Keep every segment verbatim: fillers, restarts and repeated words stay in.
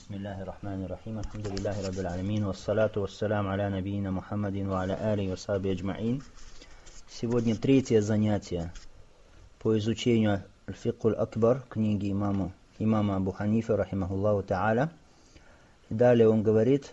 Бисмиллахи рахмани рахим. Алхамдулиллахи раббил алямин. Вассалату вассалям аля набийна Мухаммадин ва аля али ва сахби аджмаин. Сегодня третье занятие по изучению Аль-Фикхуль Акбар, книги имама, имама Абу Ханифа, рахимахуллаху та'аля. И далее он говорит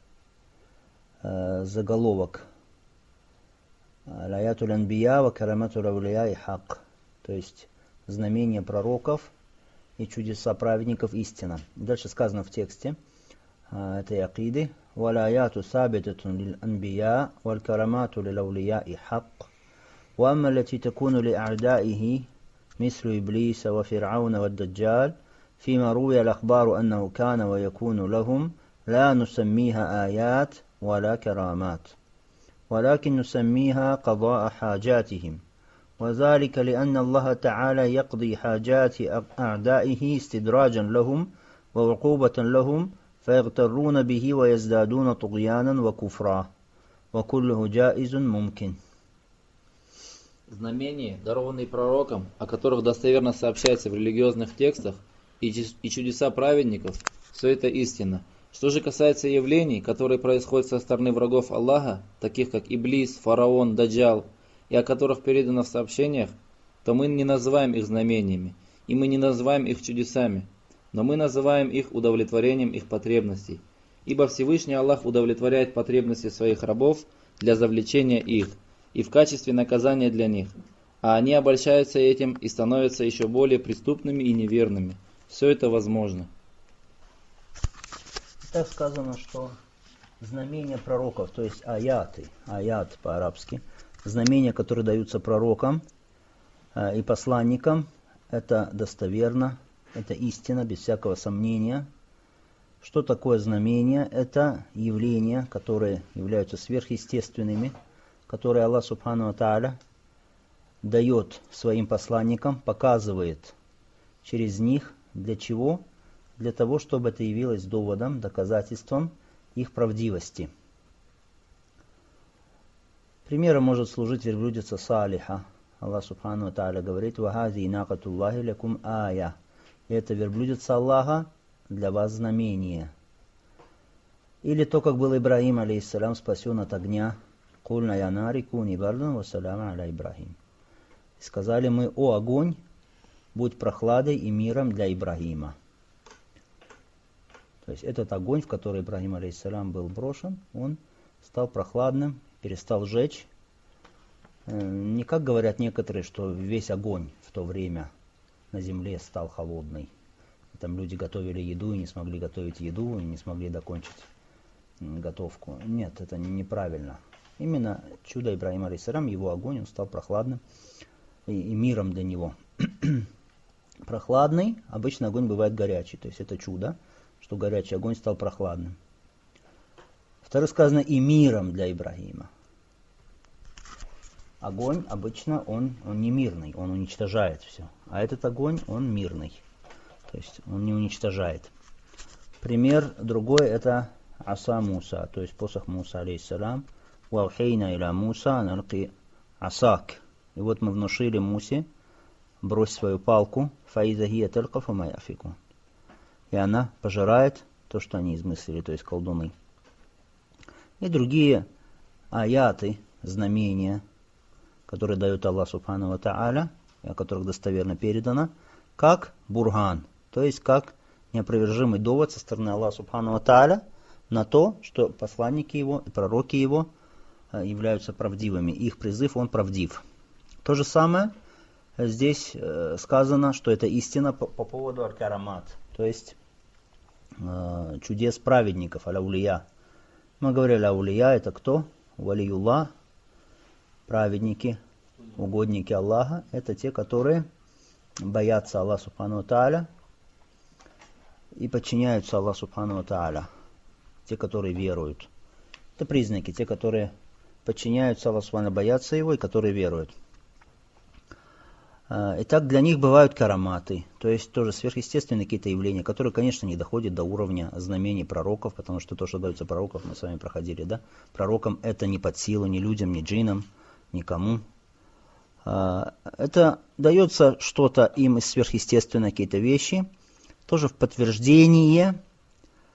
э, заголовок «Аяатуль анбия ва караматуль аулия и хак», то есть знамения пророков и чудеса праведников истина. Дальше сказано в тексте э, этой акиды: «Валя аяту сабитатун лил анбия валь карамату лил аулия и хак, ва амма лати такуну ли а'даихи мислу иблиса ва фир'ауна ва даджаль, фима руя аль-ахбару аннаху кана ва якуну лахум, ла нусаммиха аят валя карамат, ولكن نسميها قضاء حاجاتهم وذلك لأن الله تعالى يقضي حاجات أعدائه استدراجا لهم وعقوبة لهم فيغترون به ويزدادون طغيانا وكفرا وكله جائز ممكن». Знамения, дарованные пророкам, о которых достоверно сообщается в религиозных текстах, и чудеса праведников, все это истина. Что же касается явлений, которые происходят со стороны врагов Аллаха, таких как Иблис, Фараон, Даджал, и о которых передано в сообщениях, то мы не называем их знамениями, и мы не называем их чудесами, но мы называем их удовлетворением их потребностей. Ибо Всевышний Аллах удовлетворяет потребности своих рабов для завлечения их, и в качестве наказания для них, а они обольщаются этим и становятся еще более преступными и неверными. Все это возможно. Так сказано, что знамения пророков, то есть аяты, аят по-арабски, знамения, которые даются пророкам э, и посланникам, это достоверно, это истина, без всякого сомнения. Что такое знамения? Это явления, которые являются сверхъестественными, которые Аллах Субхану ва Тааля дает своим посланникам, показывает через них. Для чего? Для того, чтобы это явилось доводом, доказательством их правдивости. Примером может служить верблюдица Салиха. Аллах Субхану ва Тааля говорит: «Вахази накатуллахи лякум ая». И это верблюдица Аллаха для вас знамение. Или то, как был Ибрахим, алейхиссалям, спасен от огня. «Кульна я нари куни бардан ва салама аля Ибрахим». И сказали мы: «О огонь, будь прохладой и миром для Ибрахима». То есть этот огонь, в который Ибрахим, алейхиссалям, был брошен, он стал прохладным, перестал жечь. Не как говорят некоторые, что весь огонь в то время на земле стал холодный. Там люди готовили еду и не смогли готовить еду, и не смогли докончить готовку. Нет, это неправильно. Именно чудо Ибрахима, алейхиссалям, его огонь, он стал прохладным и, и миром для него. Прохладный, обычно огонь бывает горячий, то есть это чудо, что горячий огонь стал прохладным. Второе сказано: и миром для Ибрахима. Огонь обычно он, он не мирный, он уничтожает все. А этот огонь, он мирный. То есть он не уничтожает. Пример другой — это аса Муса, то есть посох Муса, алейхиссалям. «Ваухейна иля Муса налки асак». И вот мы внушили Мусе: брось свою палку, фаиза хия талка фама яфику. И она пожирает то, что они измыслили, то есть колдуны. И другие аяты, знамения, которые дает Аллах Субхану ва Тааля, и о которых достоверно передано, как бурган, то есть как неопровержимый довод со стороны Аллаха Субхану ва Тааля на то, что посланники его и пророки его являются правдивыми. Их призыв, он правдив. То же самое здесь сказано, что это истина по, по поводу аль-карамат, то есть э, чудес праведников, аляулия. Мы говорили, аулия — это кто? Валиюллах, праведники, угодники Аллаха. Это те, которые боятся Аллаха Субхану ва Тааля и подчиняются Аллаху Субхану ва Тааля. Те, которые веруют. Это признаки, те, которые подчиняются Аллаху Субхану, боятся Его и которые веруют. Итак, для них бывают караматы, то есть тоже сверхъестественные какие-то явления, которые, конечно, не доходят до уровня знамений пророков, потому что то, что дается пророков, мы с вами проходили, да? Пророкам это не под силу ни людям, ни джиннам, никому. Это дается что-то им из сверхъестественных, какие-то вещи, тоже в подтверждение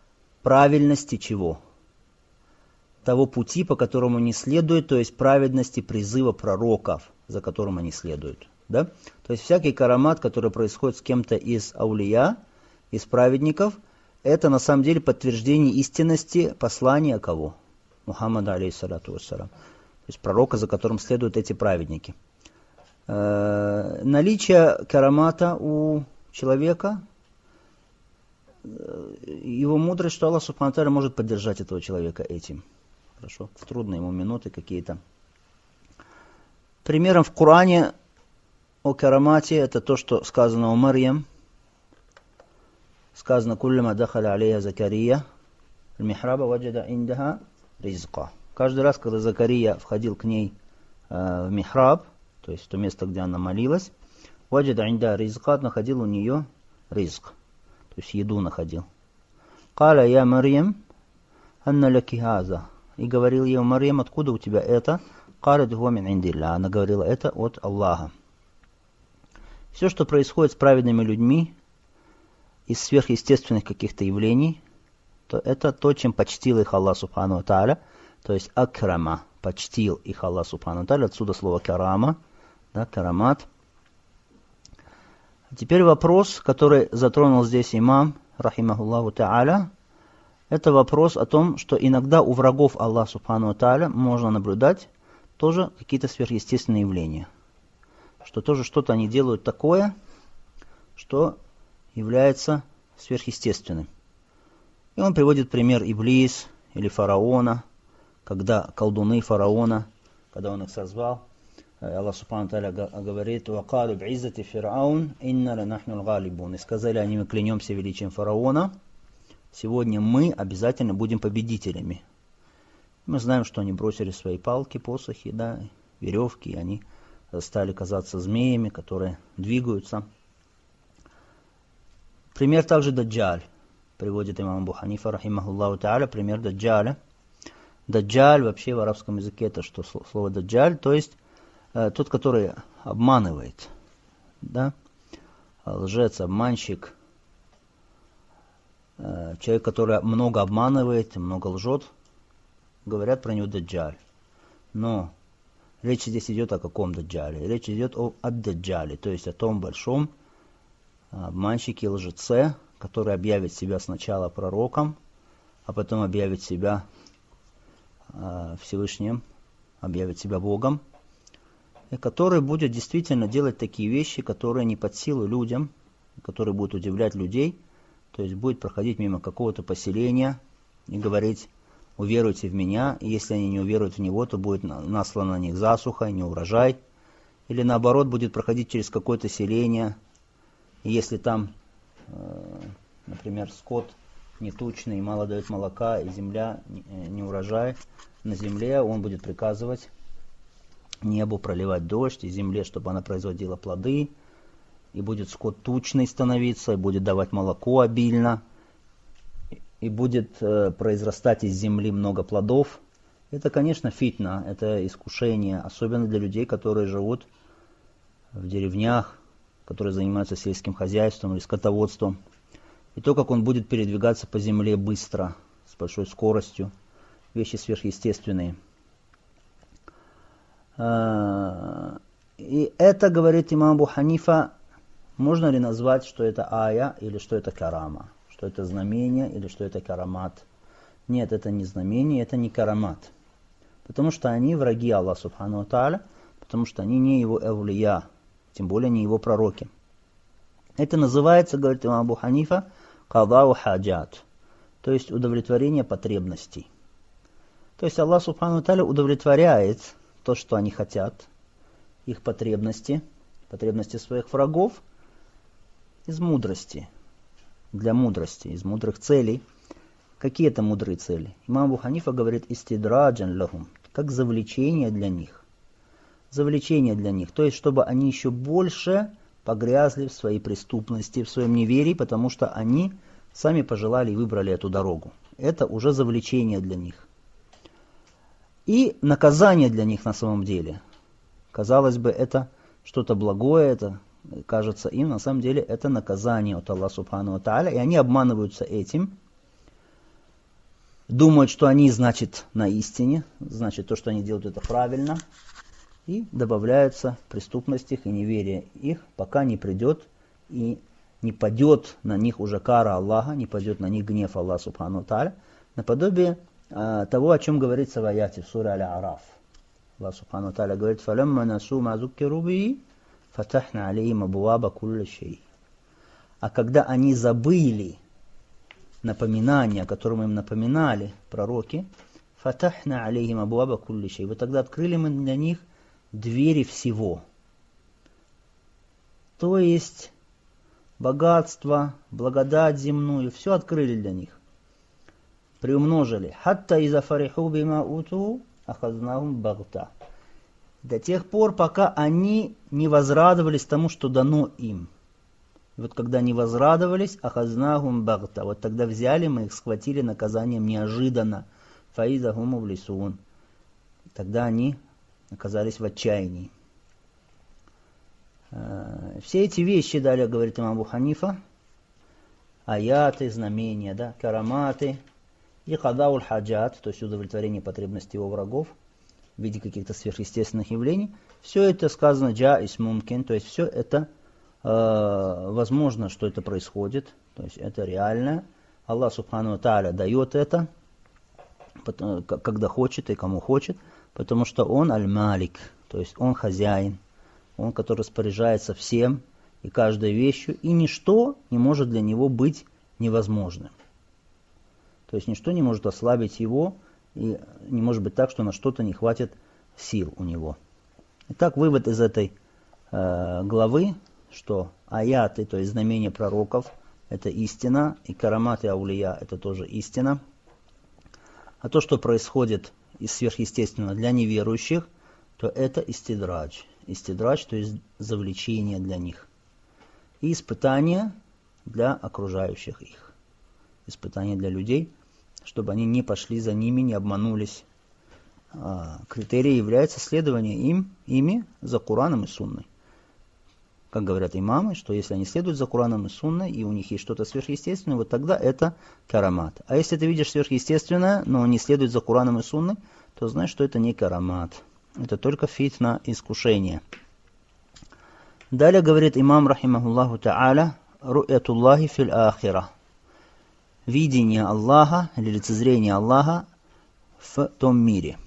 правильности чего? Того пути, по которому они следуют, то есть праведности призыва пророков, за которым они следуют. Да? То есть всякий карамат, который происходит с кем-то из аулия, из праведников, это на самом деле подтверждение истинности послания кого? Мухаммада, алейхиссалату вассалям. То есть пророка, за которым следуют эти праведники. Э, наличие карамата у человека, его мудрость, что Аллах Субхану ва Тааля может поддержать этого человека этим. Хорошо, в трудные ему минуты какие-то. Примером в Коране о карамате это то, что сказано о Марьям. Сказано: «Куллама дахаля алейха Закария, аль-михраба ваджада индаха ризка». Каждый раз, когда Закария входил к ней э, в михраб, то есть в то место, где она молилась, ваджада индаха ризка, находил у нее ризк, то есть еду находил. «Каля я Марьям, анна лаки хаза». И говорил ей: Марьям, откуда у тебя это? «Калят хуа мин индилля». Она говорила: это от Аллаха. Все, что происходит с праведными людьми, из сверхъестественных каких-то явлений, то это то, чем почтил их Аллах Субхану ва Тааля, то есть акрама, почтил их Аллах Субхану ва Тааля, отсюда слово карама, да, карамат. Теперь вопрос, который затронул здесь имам, рахимахуллаху Тааля, это вопрос о том, что иногда у врагов Аллаха Субхану ва Тааля можно наблюдать тоже какие-то сверхъестественные явления, что тоже что-то они делают такое, что является сверхъестественным. И он приводит пример Иблис или фараона, когда колдуны фараона, когда он их созвал, Аллах Субхану ва Тааля говорит: «Вакалу б'иззати фир'аун, инна ланахну л-галибун». И сказали они: мы клянемся величием фараона, сегодня мы обязательно будем победителями. Мы знаем, что они бросили свои палки, посохи, да, веревки, и они стали казаться змеями, которые двигаются. Пример также Даджаль. Приводит имам Абу Ханифа, рахимахуллаху тааля, пример Даджаля. Даджаль вообще в арабском языке это что? Слово Даджаль, то есть э, тот, который обманывает. Да? Лжец, обманщик. Э, человек, который много обманывает, много лжет. Говорят про него Даджаль. Но речь здесь идет о каком Даджале? Речь идет о Ад-Даджале, то есть о том большом обманщике, лжеце, который объявит себя сначала пророком, а потом объявит себя э, Всевышним, объявит себя Богом, и который будет действительно делать такие вещи, которые не под силу людям, которые будут удивлять людей, то есть будет проходить мимо какого-то поселения и говорить: уверуйте в меня, и если они не уверуют в него, то будет наслана на них засуха, неурожай, или наоборот будет проходить через какое-то селение, и если там, например, скот нетучный, мало дает молока, и земля не урожай, на земле он будет приказывать небу проливать дождь, и земле, чтобы она производила плоды, и будет скот тучный становиться, и будет давать молоко обильно, и будет произрастать из земли много плодов. Это, конечно, фитна, это искушение, особенно для людей, которые живут в деревнях, которые занимаются сельским хозяйством или скотоводством. И то, как он будет передвигаться по земле быстро, с большой скоростью, вещи сверхъестественные. И это, говорит имам Абу Ханифа, можно ли назвать, что это ая или что это карама, что это знамение или что это карамат? Нет, это не знамение, это не карамат. Потому что они враги Аллаха Субхану ва Тааля, потому что они не его эвлия, тем более не его пророки. Это называется, говорит имам Абу Ханифа, кадау хаджат, то есть удовлетворение потребностей. То есть Аллах Субхану ва Тааля удовлетворяет то, что они хотят, их потребности, потребности своих врагов, из мудрости, для мудрости, из мудрых целей. Какие это мудрые цели? Имам Абу Ханифа говорит: истидраджан лахум, как завлечение для них. Завлечение для них, то есть чтобы они еще больше погрязли в своей преступности, в своем неверии, потому что они сами пожелали и выбрали эту дорогу. Это уже завлечение для них. И наказание для них на самом деле. Казалось бы, это что-то благое, это кажется им, на самом деле это наказание от Аллаха Субхану ва Тааля, и они обманываются этим. думают, что они, значит, на истине, значит, то, что они делают, это правильно, и добавляются преступность их и неверие их, пока не придет и не падет на них уже кара Аллаха, не падет на них гнев Аллаха Субхану Тааля, наподобие э, того, о чем говорится в аяте в суре Аль-А'раф. Аллах Субхану Тааля говорит: «Фалямма насу ма зуккиру биhi, фатахна алейхим абуаба кулли шей». А когда они забыли напоминание, о котором им напоминали пророки, фатахна алейхим абуаба кулли шей, вот тогда открыли мы для них двери всего. То есть богатство, благодать земную, все открыли для них. Приумножили. Хатта иза фариху бима уту ахазнахум багта. До тех пор, пока они не возрадовались тому, что дано им. И вот когда они возрадовались, ахазнахум багта, вот тогда взяли мы их, схватили наказанием неожиданно. Фаиза гуму в лисун. Тогда они оказались в отчаянии. Все эти вещи, далее говорит имам Абу Ханифа, аяты, знамения, да, караматы и хадауль хаджат, то есть удовлетворение потребностей его врагов в виде каких-то сверхъестественных явлений, все это сказано джаис мумкин, то есть все это э, возможно, что это происходит, то есть это реально. Аллах Субхану Тааля дает это, когда хочет и кому хочет, потому что он аль-малик, то есть он хозяин. Он, который распоряжается всем и каждой вещью, и ничто не может для него быть невозможным. То есть ничто не может ослабить его, и не может быть так, что на что-то не хватит сил у него. Итак, вывод из этой э, главы, что аяты, то есть знамения пророков, это истина, и карамат и аулия, это тоже истина. А то, что происходит из сверхъестественного для неверующих, то это истидрадж. Истидрадж, то есть завлечение для них. И испытание для окружающих их. Испытание для людей, чтобы они не пошли за ними, не обманулись. А критерием является следование им, ими за Кураном и Сунной. Как говорят имамы, что если они следуют за Кураном и Сунной, и у них есть что-то сверхъестественное, вот тогда это карамат. А если ты видишь сверхъестественное, но не следует за Кураном и Сунной, то знаешь, что это не карамат. Это только фитна, искушение. Далее говорит имам, рахимахуллаху та'аля, ру'ятуллахи фил ахира. Видение Аллаха, или лицезрение Аллаха в том мире,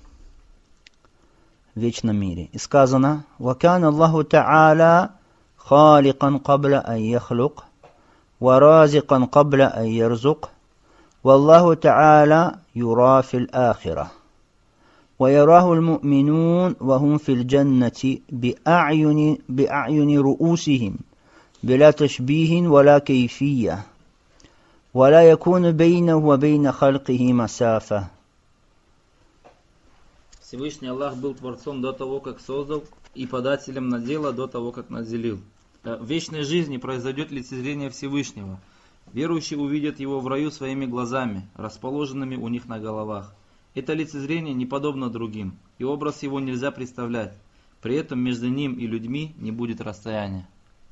в вечном мире. И сказано: «Вакан Аллаху та'аля халикан кабля ан яхлук, ва разикан кабля ан ярзук, валлаху та'аля юра фил ахира». ويراه المؤمنون وهم في الجنة بأعين, بأعين رؤوسهم بلا تشبيه ولا كيفية ولا يكون بينه وبين خلقه مسافة. Всевышний Аллах был Творцом до того, как создал, и подателем на дело до того, как наделил. В вечной жизни произойдет лицезрение Всевышнего. Верующие увидят его в раю своими глазами, расположенными у них на головах. Это лицезрение не подобно другим, и образ его нельзя представлять. При этом между ним и людьми не будет расстояния.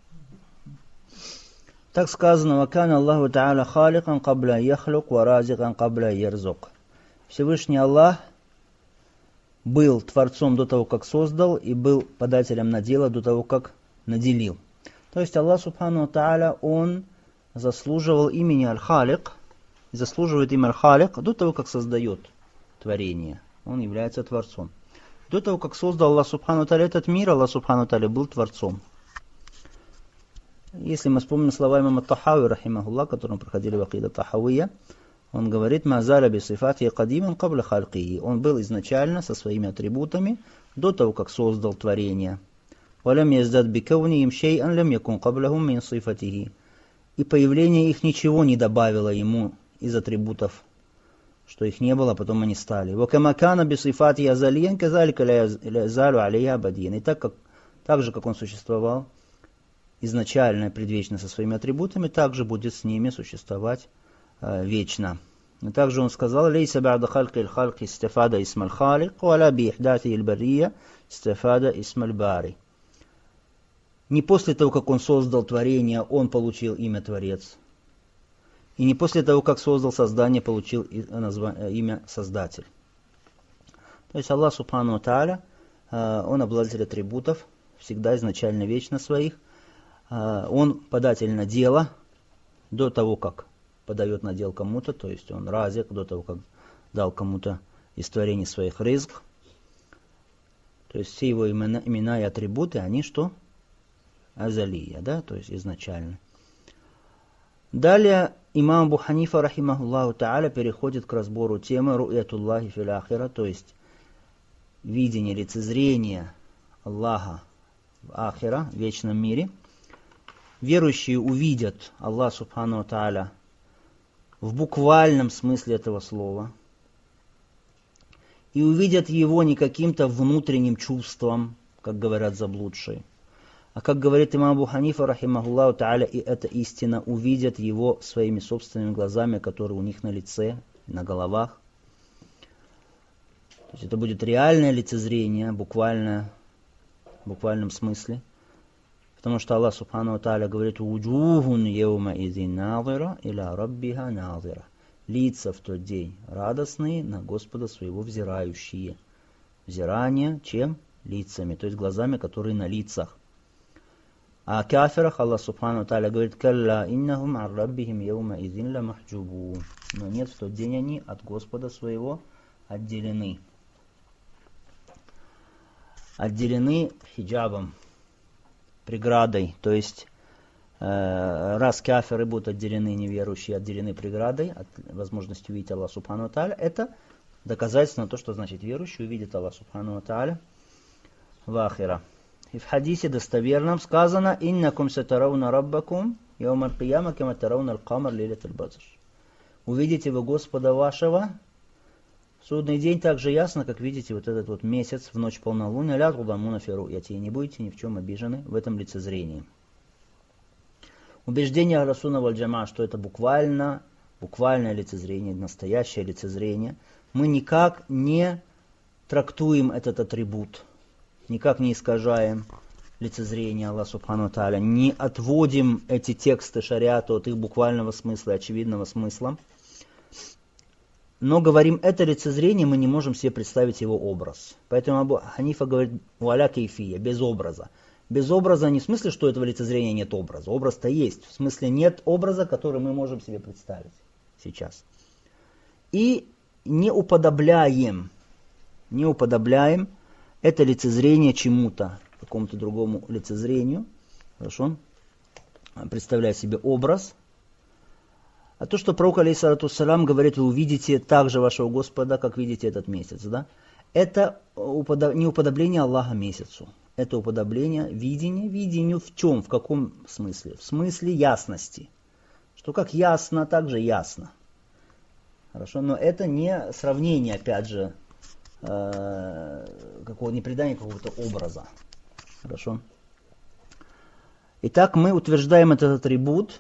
Так сказано: «Вакан Аллаху та'аля халикан кабля яхлук, ва разикан кабля ярзук». Всевышний Аллах был Творцом до того, как создал, и был подателем на дело до того, как наделил. То есть Аллах Субхану Та'аля, Он заслуживал имени Аль-Халик, заслуживает имя Аль-Халик до того, как создает творение. Он является Творцом. До того, как создал Аллах Субхану Та'аля этот мир, Аллах Субхану Та'аля был Творцом. Если мы вспомним слова имама Тахави, рахимахуллах, которые проходили в акида Тахавия, он говорит: «Мазаля би сифати кадиман кабля халькии». Он был изначально со своими атрибутами до того, как создал творение. «Валям яздад би кавнихим шей'ан лям якун кабляхум мин сифатихи». И появление их ничего не добавило ему из атрибутов, что их не было, потом они стали. «Вакама кана би сифати азалиян казалика ля залю алейха абадиян». И так, как, так же, как он существовал изначально, предвечно со своими атрибутами, также будет с ними существовать э, вечно. И также он сказал: «Лейса ба'да халки аль-халки истифада исма аль-халик, валя би ихдати аль-бария истифада исма аль-бари». Не после того, как он создал творение, он получил имя Творец. И не после того, как создал создание, получил имя Создатель. То есть Аллах Субхану ва Тааля, Он обладатель атрибутов, всегда изначально вечно своих. Он податель на дело до того, как подает на дело кому-то, то есть Он разик до того, как дал кому-то из творений своих ризк. То есть все его имена, имена и атрибуты, они что? Азалия, да, то есть изначально. Далее имам Абу Ханифа, рахимахуллаху та'аля, переходит к разбору темы ру'ятуллахи фил ахира, то есть видение, лицезрение Аллаха в ахира, в вечном мире. Верующие увидят Аллах Субхану ва Тааля в буквальном смысле этого слова. И увидят его не каким-то внутренним чувством, как говорят заблудшие. А как говорит имам Абу Ханифа, рахимахуллаху та'аля, и эта истина, увидят его своими собственными глазами, которые у них на лице, на головах. То есть это будет реальное лицезрение, буквально, в буквальном смысле. Потому что Аллах Субхану ва Тааля говорит: «Уджухун йаума изин назира иля раббиха назира». Лица в тот день радостные, на Господа своего взирающие. Взирание чем? Лицами, то есть глазами, которые на лицах. А о кафирах Аллах Субхану ва Тааля говорит: «Калла иннахум ар раббихим йаума изин ла махджубун». Но нет, в тот день они от Господа своего отделены. Отделены хиджабом, преградой, то есть э, раз кафиры будут отделены, неверующие отделены преградой от возможности увидеть Аллаха Субхану ва Тааля, это доказательство на то, что значит верующий увидит Аллаха Субхану ва Тааля в ахира. И в хадисе достоверном сказано: «Иннакум сатарауна раббакум яумал кияма кама тарауна аль-камар лейлаталь бадр». Увидите вы Господа вашего в судный день так же ясно, как видите вот этот вот месяц в ночь полнолуния. Ля тудамуна фи ру'яти, и не будете ни в чем обижены в этом лицезрении. Убеждение Ахлю сунна валь джамаа, что это буквально, буквальное лицезрение, настоящее лицезрение. Мы никак не трактуем этот атрибут, никак не искажаем лицезрение Аллаха Субхану ва Тааля, не отводим эти тексты шариата от их буквального смысла, очевидного смысла. Но говорим, это лицезрение, мы не можем себе представить его образ. Поэтому Абу Ханифа говорит: «Валя кейфия», без образа. Без образа не в смысле, что этого лицезрения нет образа. Образ-то есть. В смысле нет образа, который мы можем себе представить сейчас. И не уподобляем, не уподобляем это лицезрение чему-то, какому-то другому лицезрению. Хорошо? Представляя себе образ. А то, что пророк, алейхиссалату вассалям, говорит: вы увидите также вашего Господа, как видите этот месяц, да? Это не уподобление Аллаха месяцу. Это уподобление видения, видению в чем, в каком смысле? В смысле ясности. Что как ясно, так же ясно. Хорошо, но это не сравнение, опять же, э, какого, не придание какого-то образа. Хорошо. Итак, мы утверждаем этот атрибут,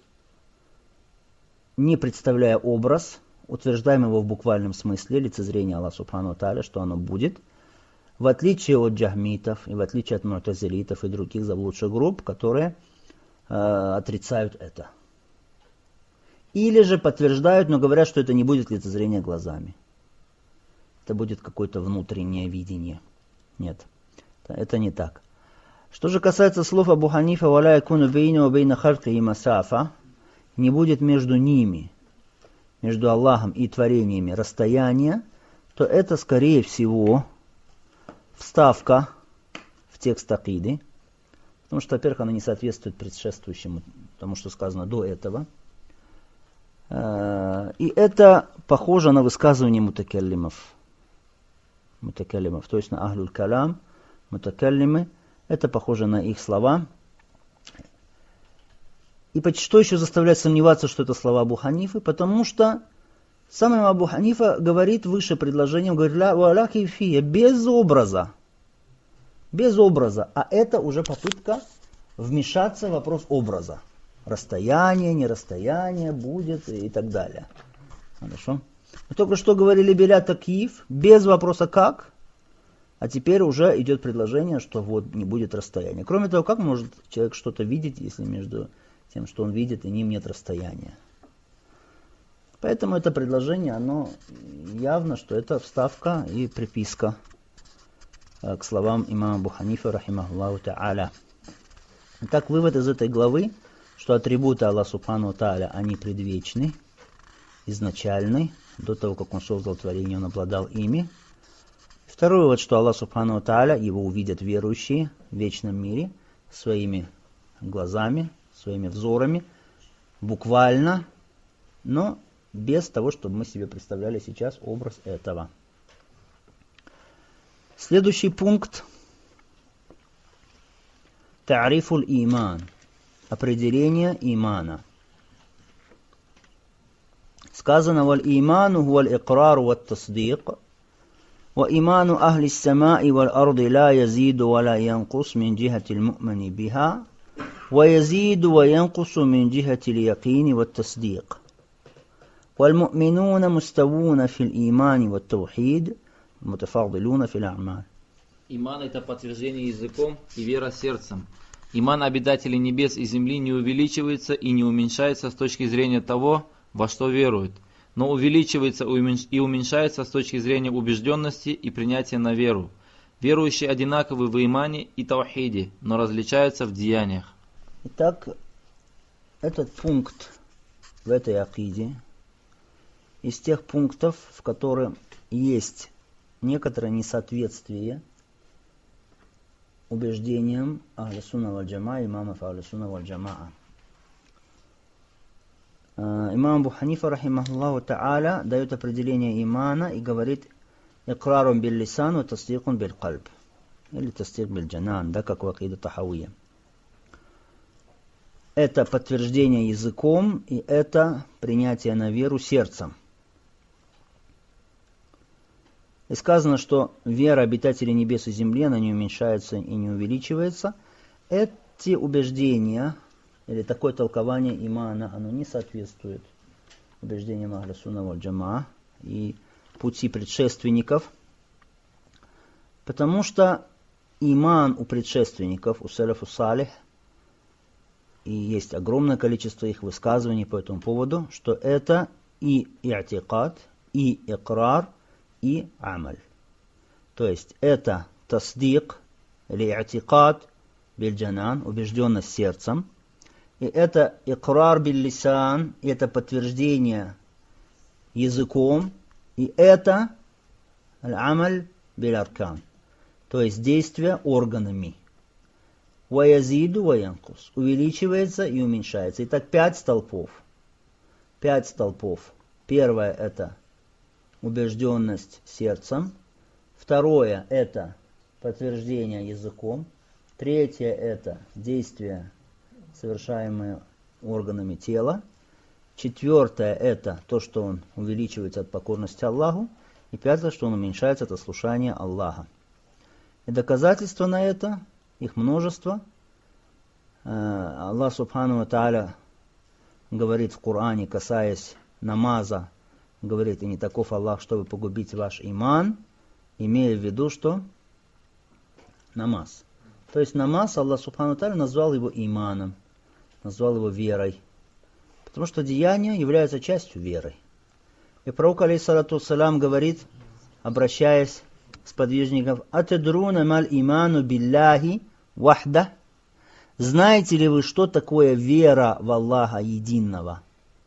не представляя образ, утверждаем его в буквальном смысле, лицезрение Аллаха Субхану ва Тааля, что оно будет, в отличие от джахмитов, и в отличие от му'тазилитов и других заблудших групп, которые э, отрицают это. Или же подтверждают, но говорят, что это не будет лицезрение глазами. Это будет какое-то внутреннее видение. Нет, это не так. Что же касается слов Абу Ханифа: «Валя якуну бейна ва бейна халькихи масафа», не будет между ними, между Аллахом и творениями расстояния, то это, скорее всего, вставка в текст акиды, потому что, во-первых, она не соответствует предшествующему, тому, что сказано до этого. И это похоже на высказывание мутакаллимов. Мутакаллимов, то есть на ахлюль калям, мутакаллимы, это похоже на их слова. И что еще заставляет сомневаться, что это слова Абу Ханифы? Потому что сам имам Абу Ханифа говорит выше предложением, говорит: «Валя кейфия», без образа. Без образа. А это уже попытка вмешаться в вопрос образа. Расстояние, не расстояние, будет и так далее. Хорошо. Мы только что говорили «Беля такиф», без вопроса «как?», а теперь уже идет предложение, что вот не будет расстояния. Кроме того, как может человек что-то видеть, если между тем, что он видит, и ним нет расстояния? Поэтому это предложение, оно явно, что это вставка и приписка к словам имама Абу Ханифа, рахимахуллаху та'аля. Итак, вывод из этой главы, что атрибуты Аллаха Субхану Тааля, они предвечны, изначальны, до того, как Он создал творение, Он обладал ими. Второй вывод, что Аллах Субхану Тааля, его увидят верующие в вечном мире своими глазами, своими взорами, буквально, но без того, чтобы мы себе представляли сейчас образ этого. Следующий пункт. Та'рифуль иман. Определение имана. Сказано: «Валь иману хуаль икрару ват тасдиq, ва иману ахли ас-сама'i валь арди ла язиду ва ла янкус мин джихати аль-му'мини биха, ва язиду ва янкусу мин джихати аль-якини ват тасдиq. Валь му'минуна мустawuna фил имани ват таухид, мутафадилуна фил а'маль». Иман – это подтверждение языком и вера сердцем. Иман обитателей небес и земли не увеличивается и не уменьшается с точки зрения того, во что веруют, но увеличивается и уменьшается с точки зрения убежденности и принятия на веру. Верующие одинаковы в имане и таухиде, но различаются в деяниях. Итак, этот пункт в этой акиде из тех пунктов, в которых есть некоторое несоответствие убеждениям Ахлю-Сунна валь-Джамаа, имамов Ахлю-Сунна валь-Джамаа. Имам Абу Ханифа, рахимахуллаху та'аля, дает определение имана и говорит: икрарун биль-лисан ва тасдикун биль-кальб. Или тасдик биль-джанан, да, как в акиде Тахавия. Это подтверждение языком, и это принятие на веру сердцем. И сказано, что вера обитателей небес и земли, она не уменьшается и не увеличивается. Эти убеждения, или такое толкование имана, оно не соответствует убеждениям Ахлю-Сунна валь-Джамаа и пути предшественников, потому что иман у предшественников, у салафу салих, и есть огромное количество их высказываний по этому поводу, что это и и'тикад, и икрар, и амаль. То есть это тасдик или и'тикад биль-джанан, убежденность сердцем, и это икрар биль-лисан, это подтверждение языком, и это амаль биль-аркан, то есть действие органами. Ва язиду ва янкус, увеличивается и уменьшается. Итак, пять столпов. Пять столпов. Первое — это убежденность сердцем. Второе — это подтверждение языком. Третье — это действия, совершаемые органами тела. Четвертое — это то, что он увеличивается от покорности Аллаху. И пятое, что он уменьшается от ослушания Аллаха. И доказательства на это, их множество. Аллах Субхану ва Тааля говорит в Коране, касаясь намаза, говорит: и не таков Аллах, чтобы погубить ваш иман, имея в виду, что намаз. То есть намаз Аллах Субхану ва Тааля назвал его иманом, назвал его верой, потому что деяния являются частью веры. И пророк, алейхиссалату вассалям, говорит, обращаясь к сподвижникам: «Атадруна маль иману билляхи вахда». Знаете ли вы, что такое вера в Аллаха единого?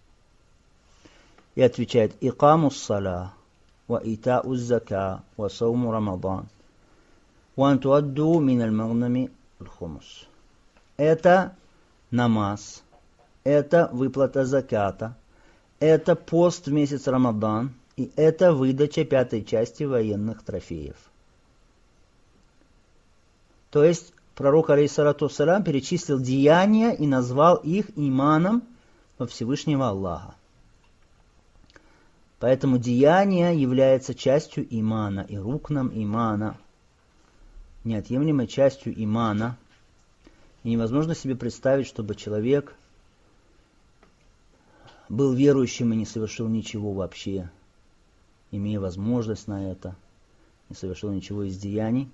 И отвечает: «Икамус саля, ва итауз зака, ва сауму рамадан, ва антуадду миналь магнами аль-хумус». Это намаз, это выплата заката, это пост в месяц Рамадан, и это выдача пятой части военных трофеев. То есть пророк, алейхиссалату вассалям, перечислил деяния и назвал их иманом во Всевышнего Аллаха. Поэтому деяние является частью имана, и рукном имана, неотъемлемой частью имана. И невозможно себе представить, чтобы человек был верующим и не совершил ничего вообще, имея возможность на это, не совершил ничего из деяний.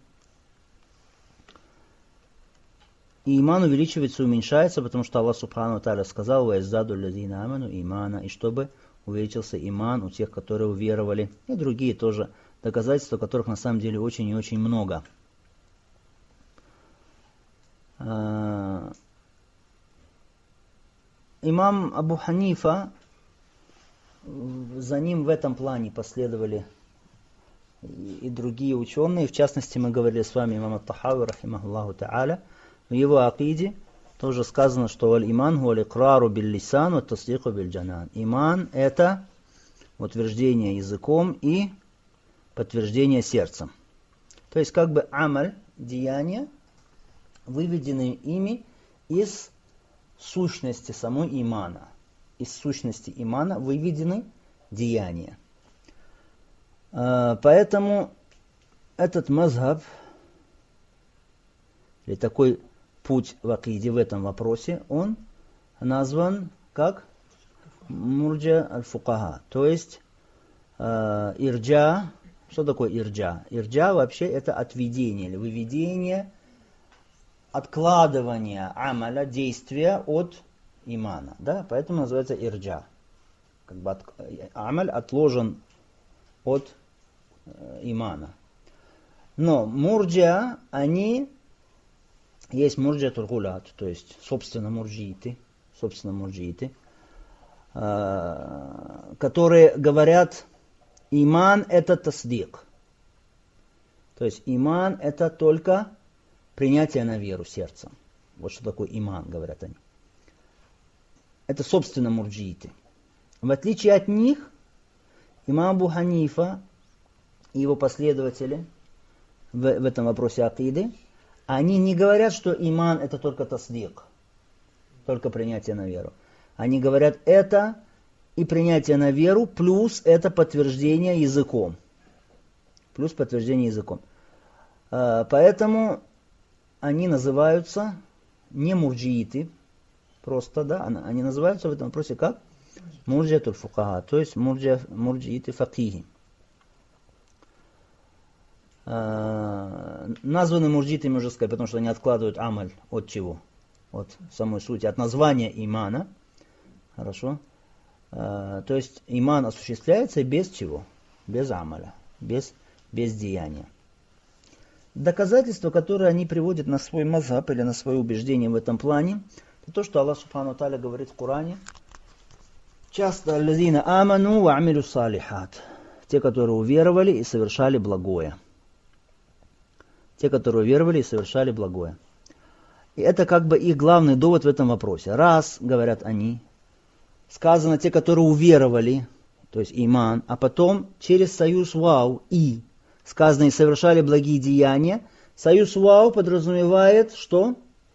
И иман увеличивается и уменьшается, потому что Аллах Субхану ва Тааля сказал: «Ва издаду лазина аману имана», и чтобы увеличился иман у тех, которые уверовали, и другие тоже доказательства, которых на самом деле очень и очень много. Имам Абу Ханифа, за ним в этом плане последовали и другие ученые. В частности, мы говорили с вами имам ат-Тахави, рахимахуллаху та'аля, в его акиде тоже сказано, что «Аль-иман хуа икрару биль-лисан ва тасдику биль-джанан». Иман – это утверждение языком и подтверждение сердцем. То есть как бы амаль, деяния, выведены ими из сущности самой имана. Из сущности имана выведены деяния. Поэтому этот мазхаб, или такой путь в акиде в этом вопросе, он назван как мурджа аль-фукаха. То есть э, ирджа. Что такое ирджа? Ирджа вообще это отведение или выведение, откладывание амаля, действия от имана. Да? Поэтому называется ирджа. Как бы от, амаль отложен от э, имана. Но мурджа, они... Есть мурджиатуль гулат, то есть, собственно, мурджииты, собственно, мурджииты, э, которые говорят, иман это тасдик. То есть, иман это только принятие на веру сердцем. Вот что такое иман, говорят они. Это, собственно, мурджииты. В отличие от них, имам Абу Ханифа и его последователи в, в этом вопросе акиды, они не говорят, что иман это только тасдик, только принятие на веру. Они говорят, это и принятие на веру, плюс это подтверждение языком. Плюс подтверждение языком. Поэтому они называются не мурджииты, просто, да, они называются в этом вопросе как мурджиатуль фукаха, то есть мурджииты факихи. Названы мурджитами, уже сказать, потому что они откладывают амаль от чего? От самой сути, от названия имана. Хорошо. То есть иман осуществляется без чего? Без амаля, без, без деяния. Доказательство, которое они приводят на свой мазхаб или на свое убеждение в этом плане, это то, что Аллах Субхану Тааля говорит в Коране. Часто аллазина аману ва амилю салихат. Те, которые уверовали и совершали благое. Те, которые уверовали и совершали благое. И это как бы их главный довод в этом вопросе. Раз, говорят они, сказано те, которые уверовали, то есть иман, а потом через союз вау и сказано и совершали благие деяния. Союз вау подразумевает, что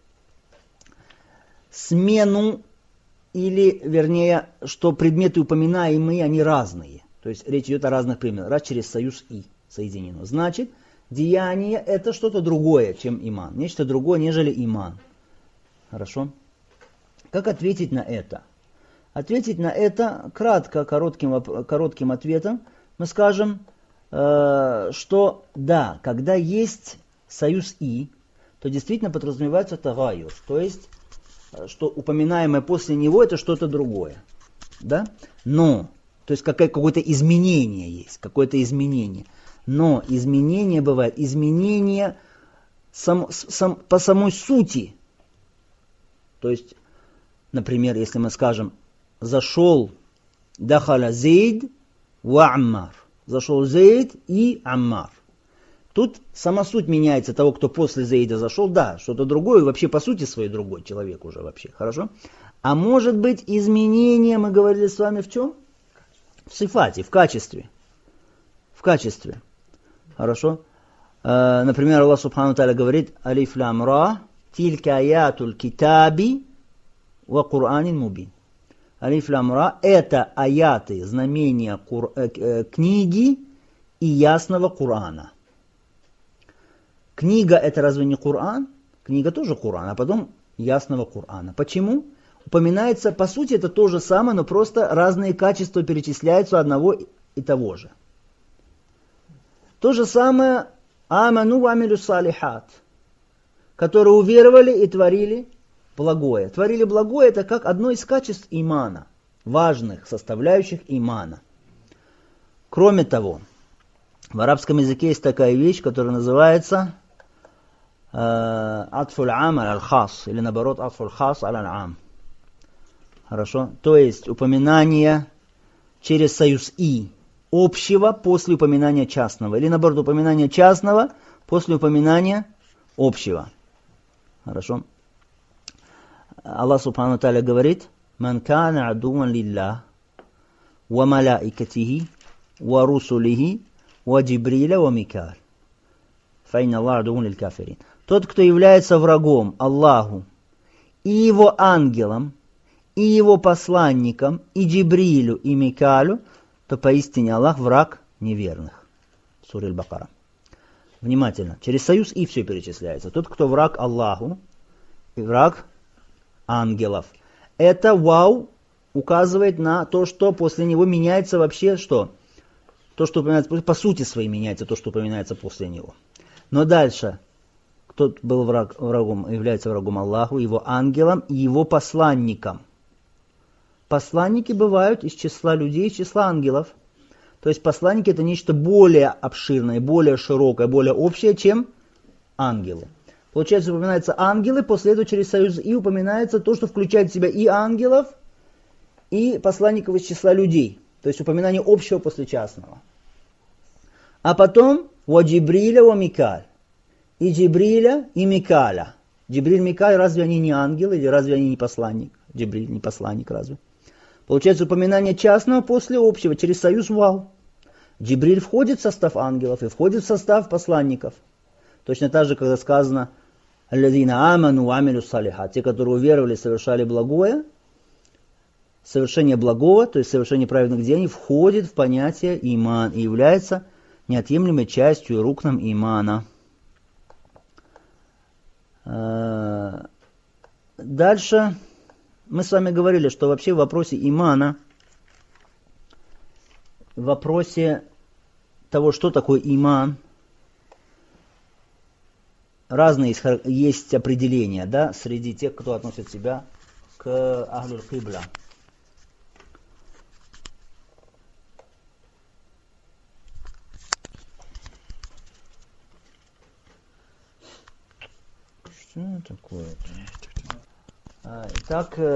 смену или, вернее, что предметы упоминаемые, они разные. То есть речь идет о разных предметах. Раз через союз и соединено. Значит, деяние это что-то другое, чем иман. Нечто другое, нежели иман. Хорошо? Как ответить на это? Ответить на это кратко, коротким, коротким ответом. Мы скажем, э, что да, когда есть союз и, то действительно подразумевается тагайюр. То есть, что упоминаемое после него это что-то другое. Да? Но, то есть какое- какое-то изменение есть, какое-то изменение. Но изменение бывает, изменение сам, сам, по самой сути. То есть, например, если мы скажем, зашел дахаля Зейд ва Аммар. Зашел Зейд и Аммар. Тут сама суть меняется того, кто после Зейда зашел. Да, что-то другое, вообще по сути своей другой человек уже вообще. Хорошо? А может быть изменение, мы говорили с вами в чем? В сифате, в качестве. В качестве. Хорошо? Э, например, Аллах Субхану Тааля говорит, алиф лам ра, тилька аятуль китаби ва Куранин мубин. Алиф лам ра, это аяты, знамения кур, э, э, книги и ясного Курана. Книга это разве не Куран? Книга тоже Куран, а потом ясного Курана. Почему? Упоминается, по сути, это то же самое, но просто разные качества перечисляются одного и того же. То же самое аману ва амилю салихат, которые уверовали и творили благое. Творили благое это как одно из качеств имана. важных составляющих имана. Кроме того, в арабском языке есть такая вещь, которая называется атфуль ам аль-хас, или наоборот атфуль хас аль-ам. Хорошо? То есть упоминание через союз «и» общего после упоминания частного. Или наоборот упоминание частного после упоминания общего. Хорошо? Аллах субхану ва тааля говорит: «Ман кана адуан лиллах, ва малаикатихи, ва русулихи, ва джибриля, ва микаль. Фа инна Аллах адуан лиль кафирин». Тот, кто является врагом Аллаху и его ангелам, и его посланникам, и Джибрилю, и Микалю, то поистине Аллах враг неверных. Сура Аль-Бакара. Внимательно. Через союз «и» все перечисляется. Тот, кто враг Аллаху и враг ангелов. Это вау указывает на то, что после него меняется вообще что? То, что упоминается, по сути своей меняется то, что упоминается после него. Но дальше. Кто был враг, врагом, является врагом Аллаху, его ангелам и его посланникам. Посланники бывают из числа людей, из числа ангелов. То есть посланники это нечто более обширное, более широкое, более общее, чем ангелы. Получается, упоминаются ангелы, после этого через союз «и» упоминается то, что включает в себя и ангелов, и посланников из числа людей. То есть упоминание общего после частного. А потом «ва Джибриля, ва Микаль». И Джибриля, и Микаля. Джибриль, Микаль, разве они не ангелы, или разве они не посланник? Джибриль не посланник, разве? Получается упоминание частного после общего, через союз «вау». Джибриль входит в состав ангелов и входит в состав посланников. Точно так же, когда сказано «Аллазина аману амилю салиха», те, которые уверовали, совершали благое, совершение благого, то есть совершение праведных деяний, входит в понятие иман и является неотъемлемой частью и рукном имана. Дальше мы с вами говорили, что вообще в вопросе имана, в вопросе того, что такое иман, разные есть определения, да, среди тех, кто относит себя к ахлюль кибла. Что такое-то? Итак,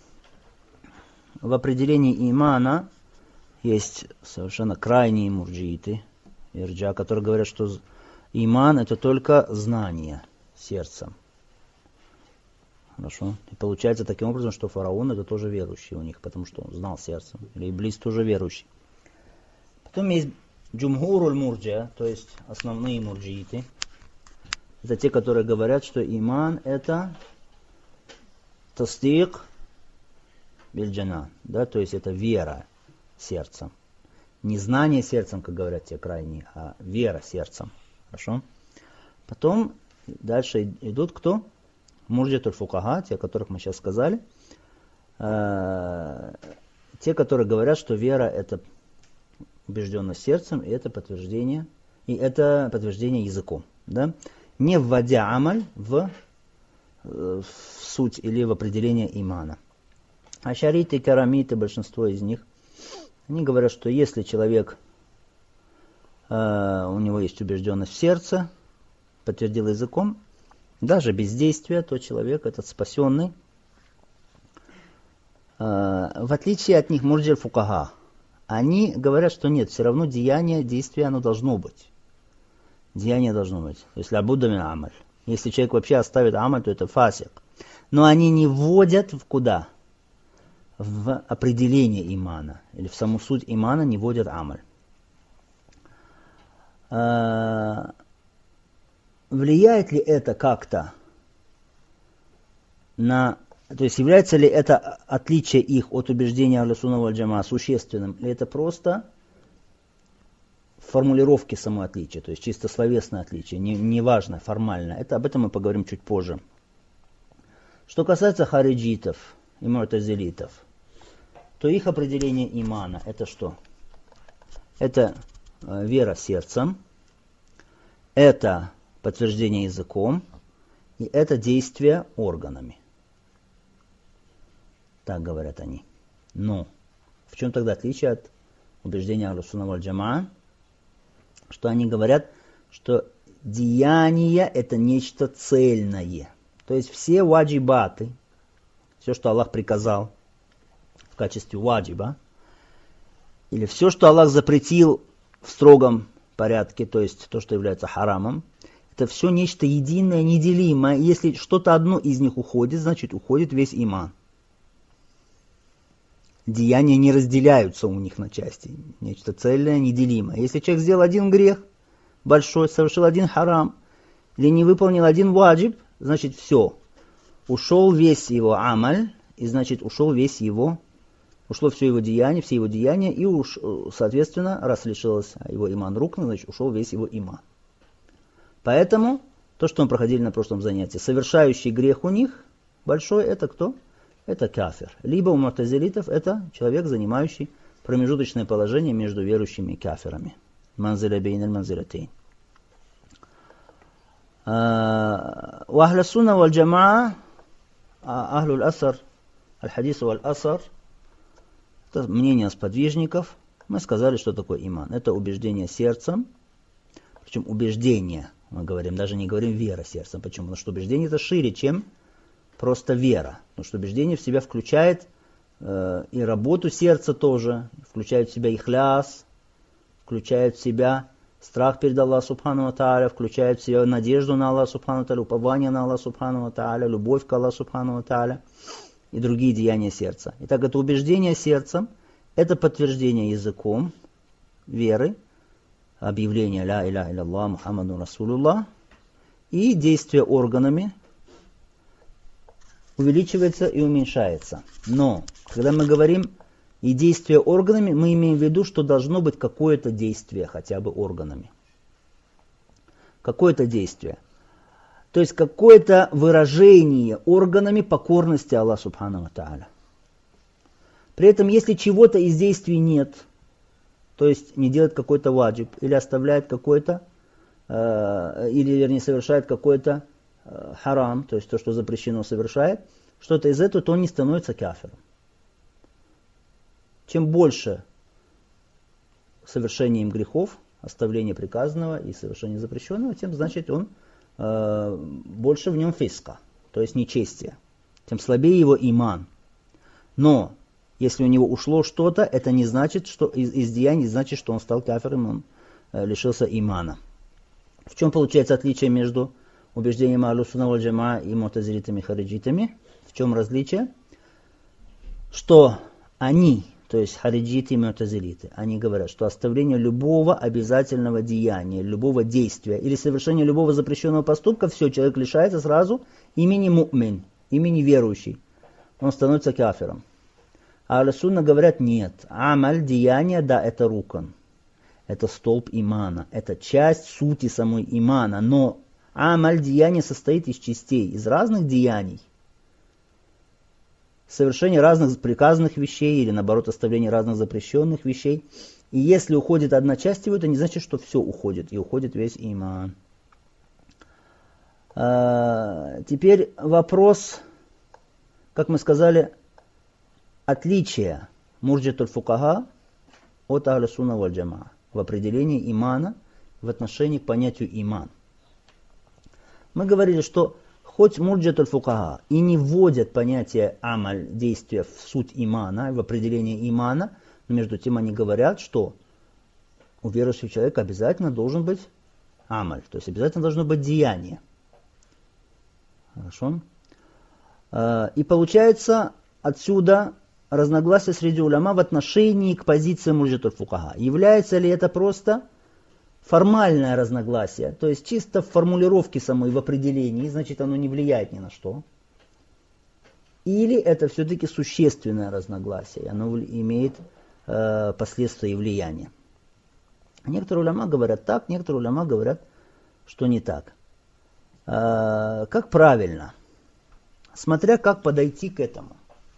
в определении имана есть совершенно крайние мурджииты, ирджа, которые говорят, что иман это только знание сердцем. Хорошо. И получается таким образом, что фараон это тоже верующий у них, потому что он знал сердцем. Или Иблис тоже верующий. Потом есть джумхуруль мурджа, то есть основные мурджииты. Это те, которые говорят, что иман это тастик бильджана, да, то есть это вера сердцем. Не знание сердцем, как говорят те крайние, а вера сердцем. Хорошо? Потом дальше идут кто? Мурджитуль фукаха, те, о которых мы сейчас сказали. Э, те, которые говорят, что вера это убежденность сердцем, и это подтверждение, и это подтверждение языком. Да? Не вводя амаль в, в суть или в определение имана. Ашариты и карамиты, большинство из них, они говорят, что если человек, э, у него есть убежденность в сердце, подтвердил языком, даже без действия, то человек этот спасенный. Э, в отличие от них мурджи фукаха, они говорят, что нет, все равно деяние, действие, оно должно быть. Деяние должно быть. То есть лабудда мин амаль. Если человек вообще оставит амаль, то это фасик. Но они не вводят в куда? В определение имана. Или в саму суть имана не вводят амаль. А, влияет ли это как-то на... То есть является ли это отличие их от убеждения Ахлю Сунна валь Джамаа существенным? Или это просто формулировки самого отличия, то есть чисто словесное отличие, не, не важно, формально. Это, об этом мы поговорим чуть позже. Что касается хариджитов и му'тазилитов, то их определение имана это что? Это э, вера сердцем, это подтверждение языком и это действие органами. Так говорят они. Но В чем тогда отличие от убеждения Ахлус-Сунна валь-Джамаа? Что они говорят, что деяние это нечто цельное. То есть все ваджибаты, все, что Аллах приказал в качестве ваджиба, или все, что Аллах запретил в строгом порядке, то есть то, что является харамом, это все нечто единое, неделимое. Если что-то одно из них уходит, значит уходит весь иман. Деяния не разделяются у них на части. Нечто цельное, неделимое. Если человек сделал один грех большой, совершил один харам, или не выполнил один ваджиб, значит все. Ушел весь его амаль, и значит ушел весь его, ушло все его деяние, все его деяния, и уж, соответственно, раз лишилось его иман рукна, значит ушел весь его иман. Поэтому, то, что мы проходили на прошлом занятии, совершающий грех у них большой, это кто? Это кафир. Либо у му'тазилитов это человек, занимающий промежуточное положение между верующими и кафирами. Манзиля бейн аль-манзилятейн. У Ахлус-Сунна валь-Джамаа, Ахлул Асар, Аль-Хадис валь-Асар, это мнение сподвижников. Мы сказали, что такое иман. Это убеждение сердцем. Причем убеждение, мы говорим, даже не говорим вера сердцем. Почему? Потому что убеждение это шире, чем просто вера. Потому что убеждение в себя включает э, и работу сердца тоже, включает в себя ихляс, включает в себя страх перед Аллахом Субхану ва Тааля, включает в себя надежду на Аллаха Субхану ва Тааля, упование на Аллаха Субхану ва Тааля, любовь к Аллаху Субхану ва Тааля и другие деяния сердца. Итак, это убеждение сердцем, это подтверждение языком веры, объявление «Ля иляха илlallah Мухаммаду Расулуллах», и действие органами увеличивается и уменьшается. Но, когда мы говорим и действие органами, мы имеем в виду, что должно быть какое-то действие хотя бы органами. Какое-то действие. То есть какое-то выражение органами покорности Аллаху Субхану ва Тааля. При этом, если чего-то из действий нет, то есть не делает какой-то ваджиб, или оставляет какой-то, э, или вернее совершает какой-то э, харам, то есть то, что запрещено, совершает, что-то из этого, то он не становится кафиром. Чем больше совершением грехов, оставление приказанного и совершение запрещенного, тем значит он э, больше в нем фиска, то есть нечестие. Тем слабее его иман. Но если у него ушло что-то, это не значит, что из, из деяний значит, что он стал кафиром, он э, лишился имана. В чем получается отличие между убеждением Ахлус-Сунна валь-Джамаа и му'тазилитами, хариджитами? В чем различие? Что они, то есть хариджиты и му'тазилиты, они говорят, что оставление любого обязательного деяния, любого действия или совершение любого запрещенного поступка, все, человек лишается сразу имени му'мин, имени верующий. Он становится кафиром. А Ахлус-Сунна говорят, нет, амаль, деяние, да, это рукан, это столб имана, это часть сути самой имана, но амаль, деяние состоит из частей, из разных деяний. Совершение разных приказанных вещей или, наоборот, оставление разных запрещенных вещей. И если уходит одна часть его, это не значит, что все уходит, и уходит весь иман. А, теперь вопрос, как мы сказали, отличие мурджитуль фукаха от Ахлус-Сунна валь-Джамаа в определении имана в отношении к понятию иман. Мы говорили, что хоть мурджитуль фукаха и не вводят понятие амаль, действия в суть имана, в определение имана, но между тем они говорят, что у верующего человека обязательно должен быть амаль, то есть обязательно должно быть деяние. Хорошо? И получается отсюда разногласия среди уляма в отношении к позиции мурджитуль фукаха. Является ли это просто формальное разногласие, то есть чисто в формулировке самой, в определении, значит оно не влияет ни на что. Или это все-таки существенное разногласие, оно имеет э, последствия и влияние. Некоторые уляма говорят так, некоторые уляма говорят, что не так. Э, как правильно? Смотря как подойти к этому.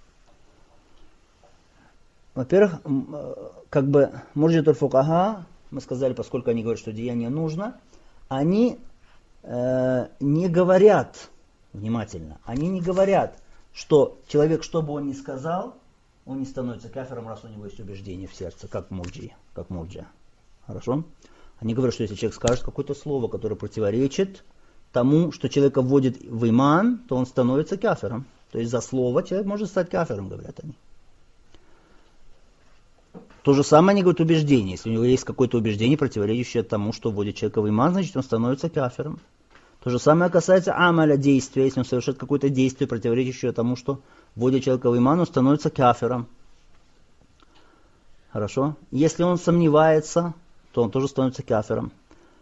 Во-первых, как бы мурджитуль фукаха, мы сказали, поскольку они говорят, что деяние нужно, они э, не говорят, внимательно, они не говорят, что человек, что бы он ни сказал, он не становится кафиром, раз у него есть убеждение в сердце, как мурджи, как мурджа. Хорошо? Они говорят, что если человек скажет какое-то слово, которое противоречит тому, что человека вводит в иман, то он становится кафиром. То есть за слово человек может стать кафиром, говорят они. То же самое они говорят убеждение. Если у него есть какое-то убеждение, противоречащее тому, что вводит человека в иман, значит он становится кафиром. То же самое касается амаля, действия. Если он совершает какое-то действие, противоречащее тому, что вводит человека в иман, он становится кафиром. Хорошо? Если он сомневается, то он тоже становится кафиром.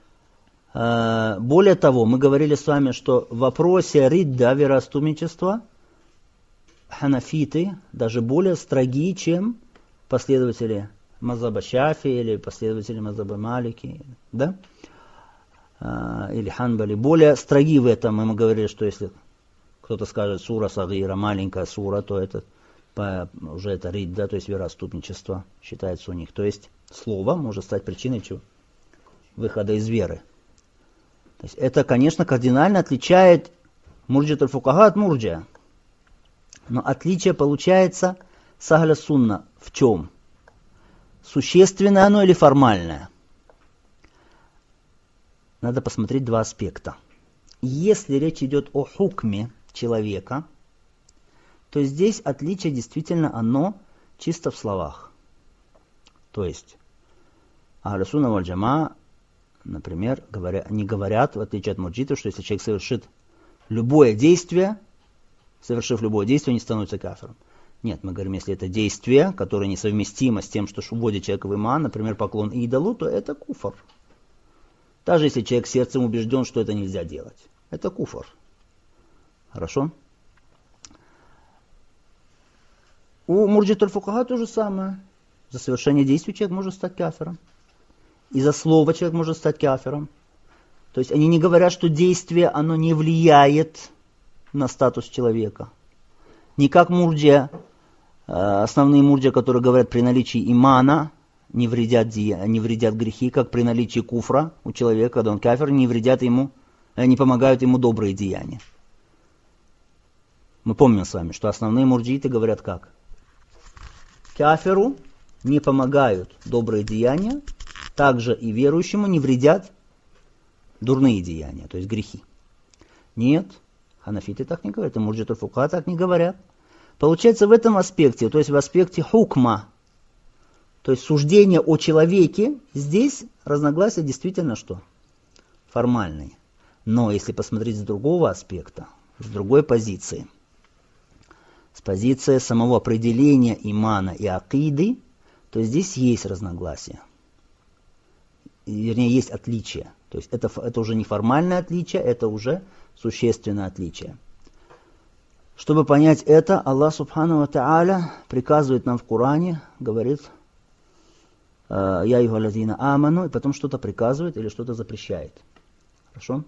Более того, мы говорили с вами, что в вопросе ридда, вероотступничества, ханафиты даже более строги, чем последователи мазаба Шафи или последователи мазаба Малики, да? Или ханбали. Более строги в этом. И мы говорили, что если кто-то скажет сура сагира, маленькая сура, то это уже это ридда, то есть вероотступничество считается у них. То есть слово может стать причиной чего? Выхода из веры. То есть это, конечно, кардинально отличает мурджат аль-фукаха от мурджа. Но отличие получается с ахля сунна в чем? Существенное оно или формальное? Надо посмотреть два аспекта. Если речь идет о хукме человека, то здесь отличие действительно оно чисто в словах. То есть ахлю сунна валь джамаа, например, говоря, не говорят, в отличие от мурджитов, что если человек совершит любое действие, совершив любое действие, не становится кафиром. Нет, мы говорим, если это действие, которое несовместимо с тем, что вводит человека в иман, например, поклон идолу, то это куфр. Даже если человек сердцем убежден, что это нельзя делать. Это куфр. Хорошо? У мурджит аль-фукаха то же самое. За совершение действий человек может стать кафиром. И за слово человек может стать кафиром. То есть они не говорят, что действие, оно не влияет на статус человека. Не как мурджия, основные мурджия, которые говорят при наличии имана, не вредят, не вредят грехи, как при наличии куфра у человека, когда он кафир, не вредят ему, не помогают ему добрые деяния. Мы помним с вами, что основные мурджииты говорят как? Кафиру не помогают добрые деяния, также и верующему не вредят дурные деяния, то есть грехи. Нет, ханафиты так не говорят, и мурджит аль-фукаха так не говорят. Получается в этом аспекте, то есть в аспекте хукма, то есть суждение о человеке, здесь разногласия действительно что? Формальные. Но если посмотреть с другого аспекта, с другой позиции, с позиции самого определения имана и акиды, то здесь есть разногласия. Вернее, есть отличия. То есть это, это уже не формальное отличие, это уже существенное отличие. Чтобы понять это, Аллах Субхану ва Тааля приказывает нам в Коране, говорит, «Я юхалазина аману», и потом что-то приказывает или что-то запрещает. Хорошо?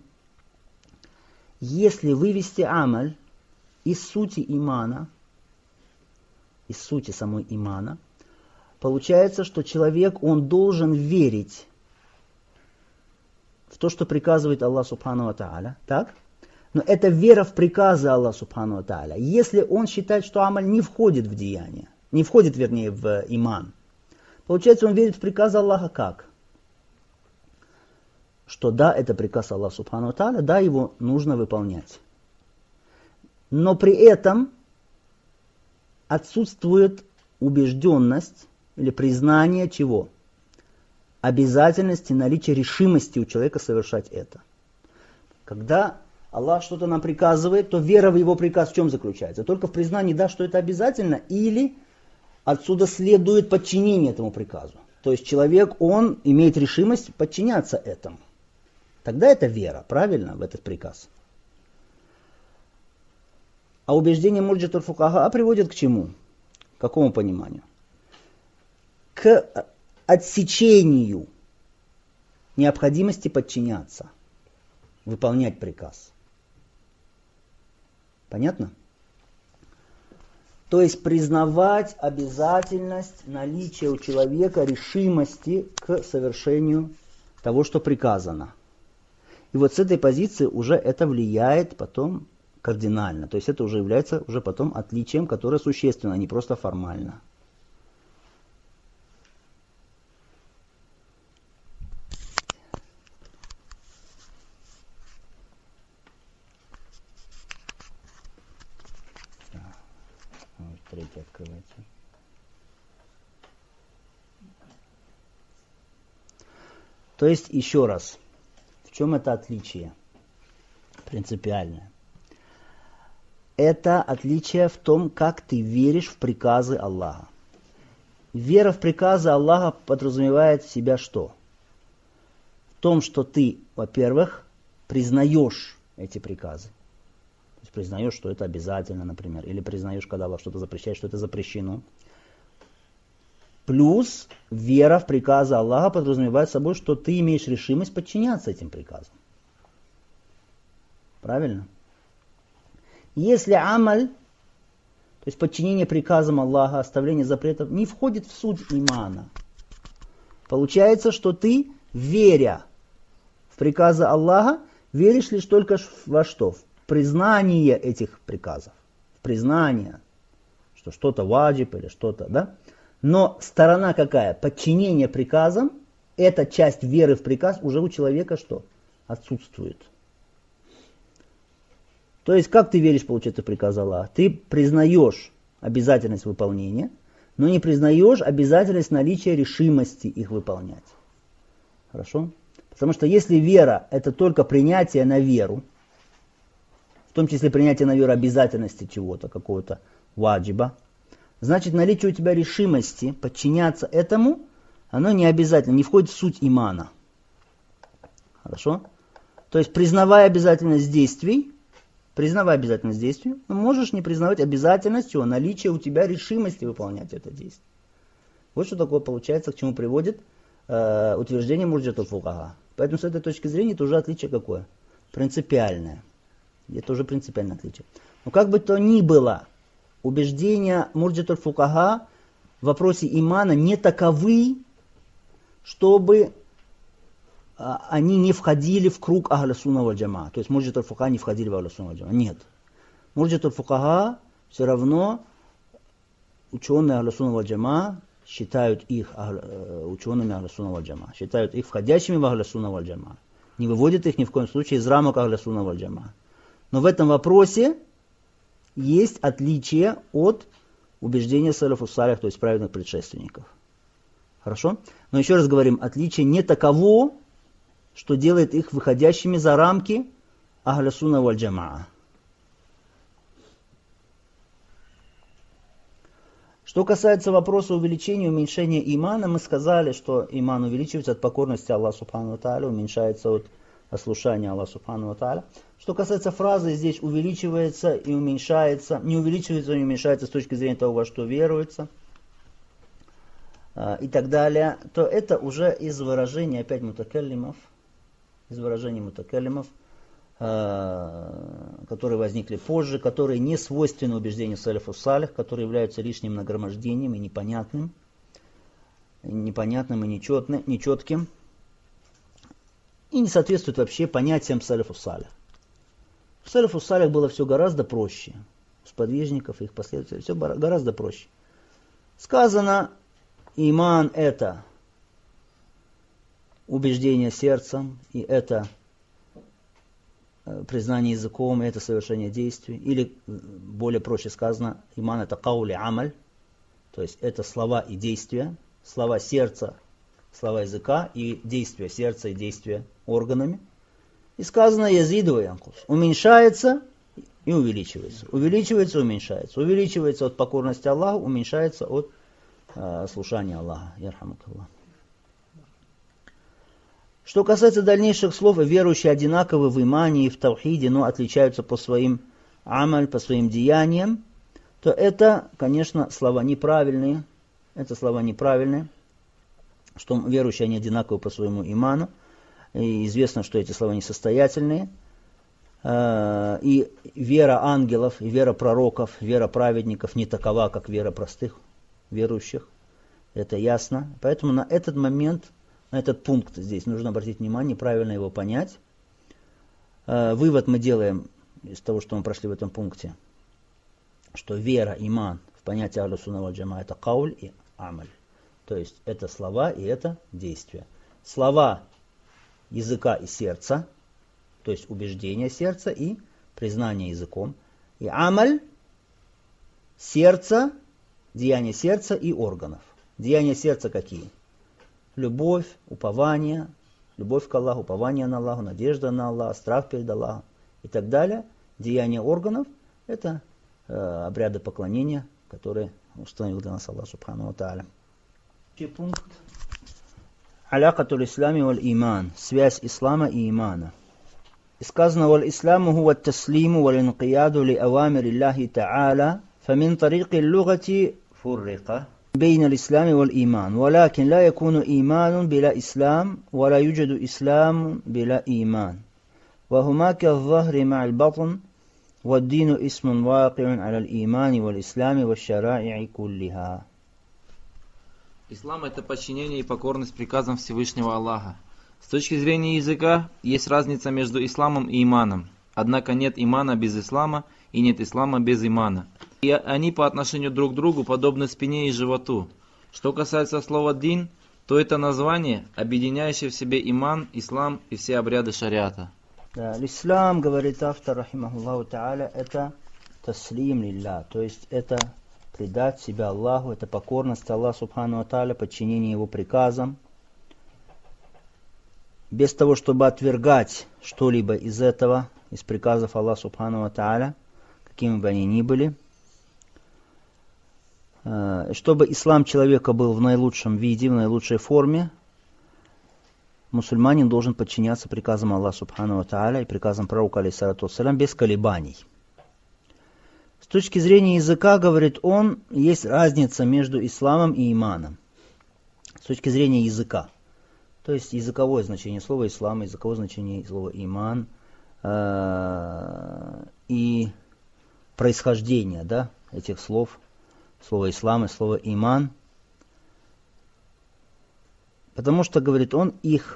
Если вывести амаль из сути имана, из сути самой имана, получается, что человек, он должен верить в то, что приказывает Аллах Субхану ва Тааля, так? Но это вера в приказы Аллаха Субхану ва Тааля. Если он считает, что амаль не входит в деяние, не входит, вернее, в иман, получается, он верит в приказы Аллаха как? Что да, это приказ Аллаха Субхану ва Тааля, да, его нужно выполнять. Но при этом отсутствует убежденность или признание чего? Обязательности, наличия решимости у человека совершать это. Когда Аллах что-то нам приказывает, то вера в его приказ в чем заключается? Только в признании, да, что это обязательно, или отсюда следует подчинение этому приказу. То есть человек, он имеет решимость подчиняться этому. Тогда это вера, правильно, в этот приказ. А убеждение мурджит аль-фукаха приводит к чему? К какому пониманию? К отсечению необходимости подчиняться, выполнять приказ. Понятно? То есть признавать обязательность наличия у человека решимости к совершению того, что приказано. И вот с этой позиции уже это влияет потом кардинально. То есть это уже является уже потом отличием, которое существенно, а не просто формально. Третий открывается. То есть, еще раз, в чем это отличие принципиальное? Это отличие в том, как ты веришь в приказы Аллаха. Вера в приказы Аллаха подразумевает в себя что? В том, что ты, во-первых, признаешь эти приказы. То есть признаешь, что это обязательно, например, или признаешь, когда Аллах что-то запрещает, что это запрещено. Плюс вера в приказы Аллаха подразумевает собой, что ты имеешь решимость подчиняться этим приказам. Правильно? Если амаль, то есть подчинение приказам Аллаха, оставление запретов, не входит в суть имана, получается, что ты, веря в приказы Аллаха, веришь лишь только во что? В признание этих приказов. В признание, что что-то ваджиб или что-то, да? Но сторона какая? Подчинение приказам, эта часть веры в приказ уже у человека что? Отсутствует. То есть, как ты веришь, получается, в приказ Аллаха? Ты признаешь обязательность выполнения, но не признаешь обязательность наличия решимости их выполнять. Хорошо? Потому что если вера – это только принятие на веру, в том числе принятие на веру обязательности чего-то, какого-то ваджиба, значит, наличие у тебя решимости подчиняться этому, оно не обязательно, не входит в суть имана. Хорошо? То есть, признавая обязательность действий, признавая обязательность действий, но можешь не признавать обязательность о наличии у тебя решимости выполнять это действие. Вот что такое получается, к чему приводит э, утверждение мурджатуль фукаха. Поэтому с этой точки зрения это уже отличие какое? Принципиальное. Это уже принципиальное отличие. Но как бы то ни было, убеждения мурджатуль фукаха в вопросе имана не таковы, чтобы а, они не входили в круг ахля сунна валь джамаа. То есть мурджатуль фукаха не входили в ахля сунна валь джамаа. Нет. Мурджатуль фукаха все равно ученые ахля сунна валь джамаа считают их учеными ахля сунна валь джамаа, считают их входящими в ахля сунна валь джамаа. Не выводят их ни в коем случае из рамок ахля сунна валь джамаа. Но в этом вопросе есть отличие от убеждения салафу салих, то есть праведных предшественников. Хорошо? Но еще раз говорим, отличие не таково, что делает их выходящими за рамки ахля сунна валь джамаа. Что касается вопроса увеличения и уменьшения имана, мы сказали, что иман увеличивается от покорности Аллаху субхану ва тааля, уменьшается от ослушания Аллаху субхану ва тааля. Что касается фразы, здесь увеличивается и уменьшается, не увеличивается и не уменьшается с точки зрения того, во что веруется, и так далее, то это уже из выражения опять мутакаллимов, из выражений мутакаллимов, которые возникли позже, которые не свойственны убеждению салифу салих, которые являются лишним нагромождением и непонятным, непонятным и нечетным, нечетким, и не соответствуют вообще понятиям салифу салих. В салифу салих было все гораздо проще, у сподвижников и их последователей все гораздо проще. Сказано, иман это убеждение сердцем, и это признание языком, и это совершение действий. Или, более проще сказано, иман это каули амаль, то есть это слова и действия, слова сердца, слова языка и действия сердца и действия органами. И сказано язиду ва янкус, уменьшается и увеличивается, увеличивается и уменьшается, увеличивается от покорности Аллаху, уменьшается от э, слушания Аллаха. Ярхамукаллах. Что касается дальнейших слов, верующие одинаковы в имане и в таухиде, но отличаются по своим амаль, по своим деяниям, то это, конечно, слова неправильные. Это слова неправильные, что верующие они одинаковы по своему иману. И известно, что эти слова несостоятельные. И вера ангелов, и вера пророков, вера праведников не такова, как вера простых верующих. Это ясно. Поэтому на этот момент, на этот пункт здесь нужно обратить внимание, правильно его понять. Вывод мы делаем из того, что мы прошли в этом пункте, что вера, иман в понятие Ахлю-Сунна валь Джамаа это кауль и амаль. То есть это слова и это действия. Слова языка и сердца, то есть убеждение сердца и признание языком. И амаль сердца, деяния сердца и органов. Деяния сердца какие? Любовь, упование, любовь к Аллаху, упование на Аллаху, надежда на Аллаха, страх перед Аллахом и так далее. Деяния органов – это э, обряды поклонения, которые установил для нас Аллах Субхану ва Тааля. Пункт. Алякатуль ислами валь иман. Связь ислама и имана. И сказано: «Валь исламу хува таслиму валь инқияду ли авамир Аллахи Та'аля, фамин тарики лугати фуррика бейна l'ислами валь иман, валякин ла якуну иманун била ислам, вала юджаду ислам била иман. Вахума калзахри ма'аль батн, ваддину исмун вакиун аля l'имани валь ислами валь шараи'и куллиха». Ислам – это подчинение и покорность приказам Всевышнего Аллаха. С точки зрения языка, есть разница между исламом и иманом. Однако нет имана без ислама и нет ислама без имана. И они по отношению друг к другу подобны спине и животу. Что касается слова «дин», то это название, объединяющее в себе иман, ислам и все обряды шариата. Да, ислам, говорит автор, рахимахуллаху та'аля, это таслим лилля, то есть это предать себя Аллаху, это покорность Аллаху Субхану ва Тааля, подчинение Его приказам, без того, чтобы отвергать что-либо из этого, из приказов Аллаха Субхану ва Тааля, какими бы они ни были. Чтобы ислам человека был в наилучшем виде, в наилучшей форме, мусульманин должен подчиняться приказам Аллаха Субхану ва Тааля и приказам пророка алейхиссалату вассалям без колебаний. С точки зрения языка, говорит он, есть разница между исламом и иманом. С точки зрения языка. То есть языковое значение слова ислам, языковое значение слова иман э, и происхождение, да, этих слов, слово ислам и слово иман. Потому что, говорит он, их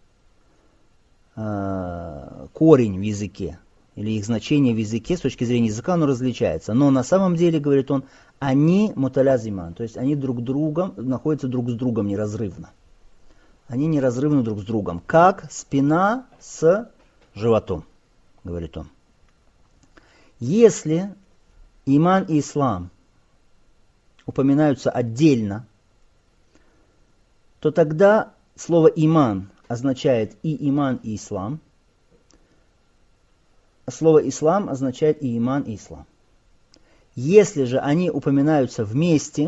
э, корень в языке, или их значение в языке, с точки зрения языка, оно различается. Но на самом деле, говорит он, они муталязиман, то есть они друг другом, находятся друг с другом неразрывно. Они неразрывны друг с другом, как спина с животом, говорит он. Если иман и ислам упоминаются отдельно, то тогда слово иман означает и иман, и ислам. Слово ислам означает и иман, и ислам. Если же они упоминаются вместе,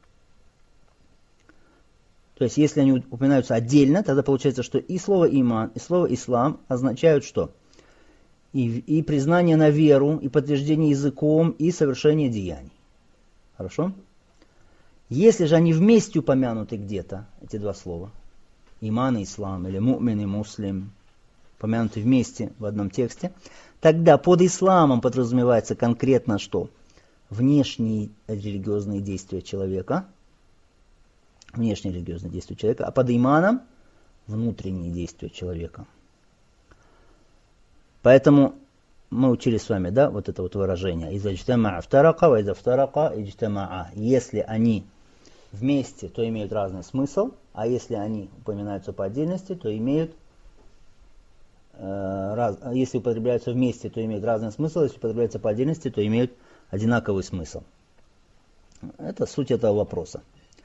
то есть если они упоминаются отдельно, тогда получается, что и слово иман, и слово ислам означают что? И, и признание на веру, и подтверждение языком, и совершение деяний. Хорошо? Если же они вместе упомянуты где-то, эти два слова, иман и ислам, или му'мин и муслим, упомянуты вместе в одном тексте, тогда под исламом подразумевается конкретно что? Внешние религиозные действия человека, внешние религиозные действия человека, а под иманом внутренние действия человека. Поэтому мы учили с вами, да, вот это вот выражение. «Иза джтамаа втарака, ва иза втарака иджтамаа». Если они вместе, то имеют разный смысл, а если они упоминаются по отдельности, то имеют э, раз, если употребляются вместе, то имеют разный смысл, если употребляются по отдельности, то имеют одинаковый смысл. Это суть этого вопроса.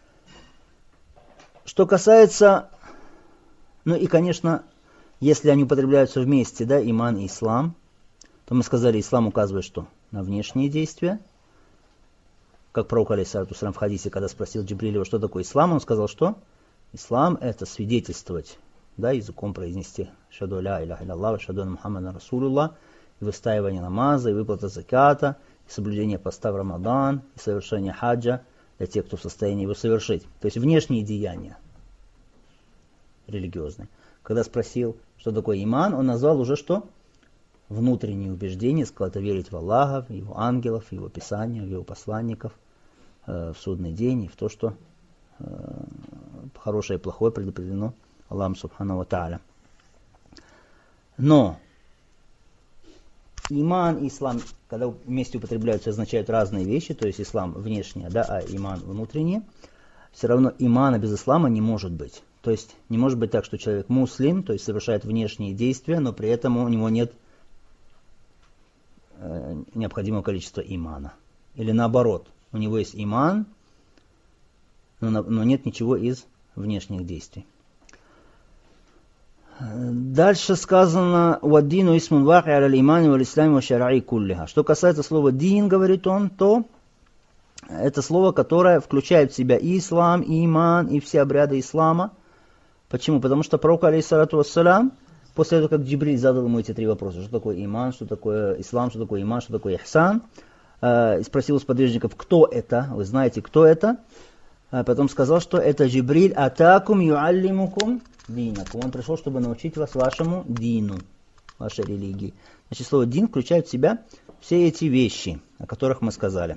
Что касается, ну и, конечно, если они употребляются вместе, да, иман и ислам, то мы сказали, ислам указывает что? На внешние действия. Как пророк алейхиссалату вассалям в хадисе, когда спросил Джибрилева, что такое ислам, он сказал, что ислам это свидетельствовать, да, языком произнести шаду ля иляха илlallah, шаду Мухаммада Расулуллах, и выстаивание намаза, и выплата заката, и соблюдение поста в Рамадан, и совершение хаджа для тех, кто в состоянии его совершить. То есть внешние деяния религиозные. Когда спросил, что такое иман, он назвал уже что? Внутренние убеждения, сказал, это верить в Аллаха, в Его ангелов, в Его Писания, в Его посланников, э, в судный день и в то, что э, хорошее и плохое предопределено Аллахом Субхану ва Тааля. Но иман и ислам, когда вместе употребляются, означают разные вещи, то есть ислам внешнее, да, а иман внутреннее. Все равно имана без ислама не может быть. То есть не может быть так, что человек муслим, то есть совершает внешние действия, но при этом у него нет э, необходимого количества имана. Или наоборот, у него есть иман, но, но нет ничего из внешних действий. Дальше сказано «Ваддину исмун вахи аля имани валь ислами ва шараи куллиха». Что касается слова «дин», говорит он, то это слово, которое включает в себя и ислам, и иман, и все обряды ислама. Почему? Потому что пророк, алейхиссалату вассалям, после того, как Джибриль задал ему эти три вопроса, что такое иман, что такое ислам, что такое иман, что такое ихсан, э, спросил у сподвижников, кто это, вы знаете, кто это, а потом сказал, что это Джибриль атакум юаллимукум динакум. Он пришел, чтобы научить вас вашему дину, вашей религии. Значит, слово дин включает в себя все эти вещи, о которых мы сказали.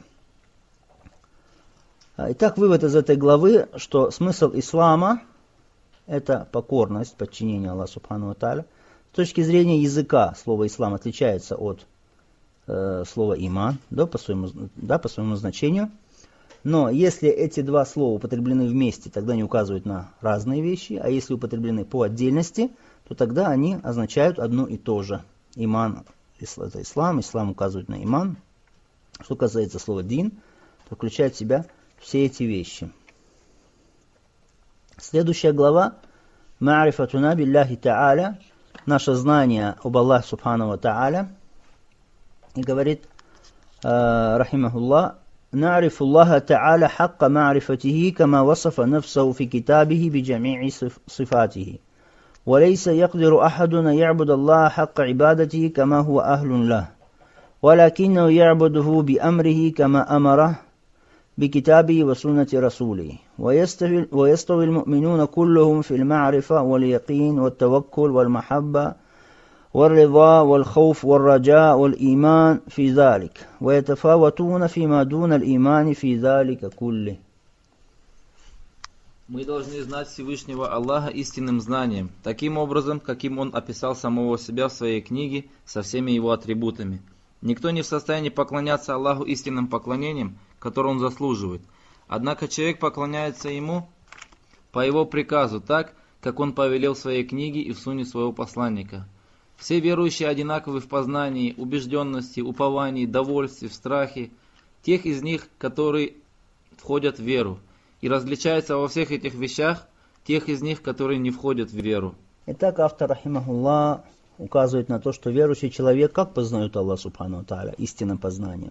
Итак, вывод из этой главы, что смысл ислама – это покорность, подчинение Аллаху Субхану ва Тааля. С точки зрения языка слово «ислам» отличается от э, слова «иман», да, по своему, да, по своему значению. Но если эти два слова употреблены вместе, тогда они указывают на разные вещи, а если употреблены по отдельности, то тогда они означают одно и то же. Иман – это ислам, ислам указывает на иман. Что касается слова «дин», то включает в себя все эти вещи. Следующая глава «Ма'рифатуна билляхи та'аля», наше знание об Аллахе Субхану ва Тааля, и говорит, рахимахуллах, «На'рифу Аллаха та'аля хакка ма'рифатихи, кама васафа нафсаху фи китабихи би джами'и сифатихи. وليس يقدر أحد أن يعبد الله حق عبادته كما هو أهل له ولكنه يعبده بأمره كما أمره بكتابه وسنة رسوله ويستوي, ويستوي المؤمنون كلهم في المعرفة واليقين والتوكل والمحبة والرضا والخوف والرجاء والإيمان في ذلك ويتفاوتون فيما دون الإيمان في ذلك كله». Мы должны знать Всевышнего Аллаха истинным знанием, таким образом, каким Он описал самого себя в своей книге со всеми Его атрибутами. Никто не в состоянии поклоняться Аллаху истинным поклонением, которое Он заслуживает. Однако человек поклоняется Ему по Его приказу, так, как Он повелел в своей книге и в суне своего посланника. Все верующие одинаковы в познании, убежденности, уповании, довольстве, в страхе, тех из них, которые входят в веру, и различаются во всех этих вещах тех из них, которые не входят в веру. Итак, автор, рахимахуллах, указывает на то, что верующий человек как познает Аллах Субхану ва Тааля? Истинным познанием.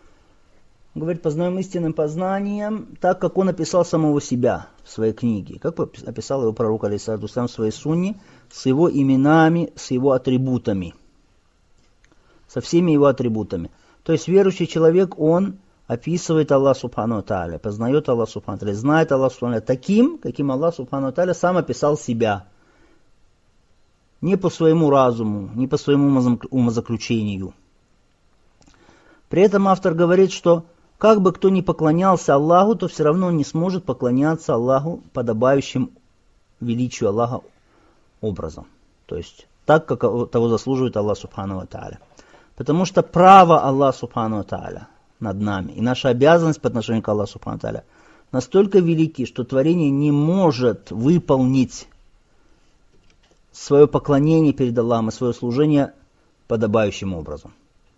Он говорит, познаем истинным познанием так, как он описал самого себя в своей книге, как описал его пророк, алейхиссалату вассалям, в своей сунне, с его именами, с его атрибутами, со всеми его атрибутами. То есть верующий человек, он описывает Аллах Субхану ва Тааля, познает Аллах Субхану ва Тааля, знает Аллах Субхану ва Тааля таким, каким Аллах Субхану ва Тааля сам описал себя. Не по своему разуму, не по своему умозаключению. При этом автор говорит, что как бы кто ни поклонялся Аллаху, то все равно он не сможет поклоняться Аллаху подобающим величию Аллаха образом. То есть так, как того заслуживает Аллах Субхану ва Тааля. Потому что право Аллаха Субхану ва Тааля над нами и наша обязанность по отношению к Аллаху Субхану ва Тааля настолько велики, что творение не может выполнить свое поклонение перед Аллахом и свое служение подобающим образом.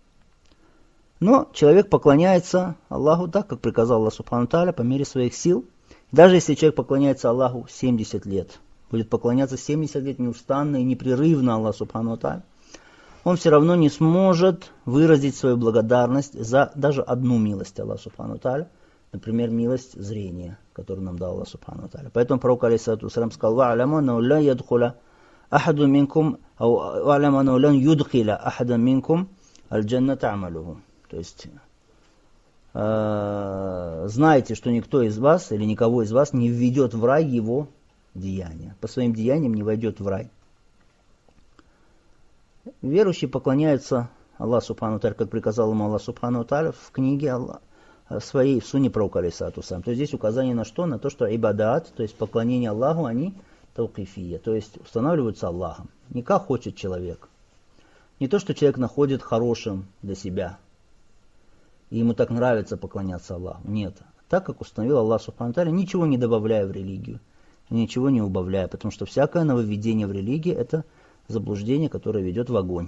Но человек поклоняется Аллаху так, как приказал Аллах Субхану ва Тааля, по мере своих сил. Даже если человек поклоняется Аллаху семьдесят лет, будет поклоняться семьдесят лет неустанно и непрерывно Аллаху Субхану ва Тааля, он все равно не сможет выразить свою благодарность за даже одну милость Аллаха Субхану ва Тааля, например, милость зрения, которую нам дал Аллах Субхану ва Тааля. Поэтому пророк, алейхиссалату вассалям, сказал: «Ва'аляму аннаху ла ядхула ахаду минкум, ау ва'аляму аннаху лан юдхила ахадан минкум аль-джанната амалуху». То есть, э, знайте, что никто из вас или никого из вас не введет в рай его деяния. По своим деяниям не войдет в рай. Верующие поклоняются Аллаху Субхану ва Тааля, как приказал ему Аллах Субхану ва Тааля в книге Аллах, своей, в суне пророка, алейхиссалату вассалям. То есть здесь указание на что? На то, что ибадат, то есть поклонение Аллаху, они таукифия, то есть устанавливаются Аллахом. Не как хочет человек. Не то, что человек находит хорошим для себя, и ему так нравится поклоняться Аллаху. Нет. Так, как установил Аллах Субхану ва Тааля, ничего не добавляя в религию, ничего не убавляя, потому что всякое нововведение в религии – это заблуждение, которое ведет в огонь.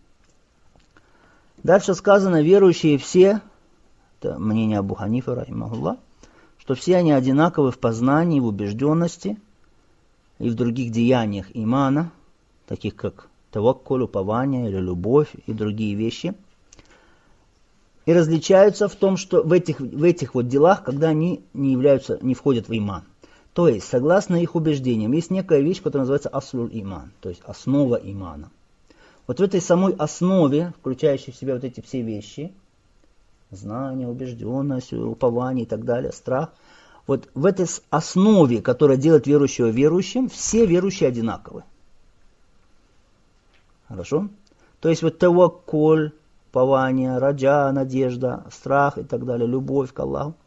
Дальше сказано, верующие все, это мнение Абу Ханифа, рахимахуллах, что все они одинаковы в познании, в убежденности и в других деяниях имана, таких как таваккуль, упование или любовь и другие вещи. И различаются в том, что в этих, в этих вот делах, когда они не являются, не входят в иман. То есть, согласно их убеждениям, есть некая вещь, которая называется аслуль иман, то есть основа имана. Вот в этой самой основе, включающей в себя вот эти все вещи, знание, убежденность, упование и так далее, страх, вот в этой основе, которая делает верующего верующим, все верующие одинаковы. Хорошо? То есть вот таваккуль, упование, раджа, надежда, страх и так далее, любовь к Аллаху.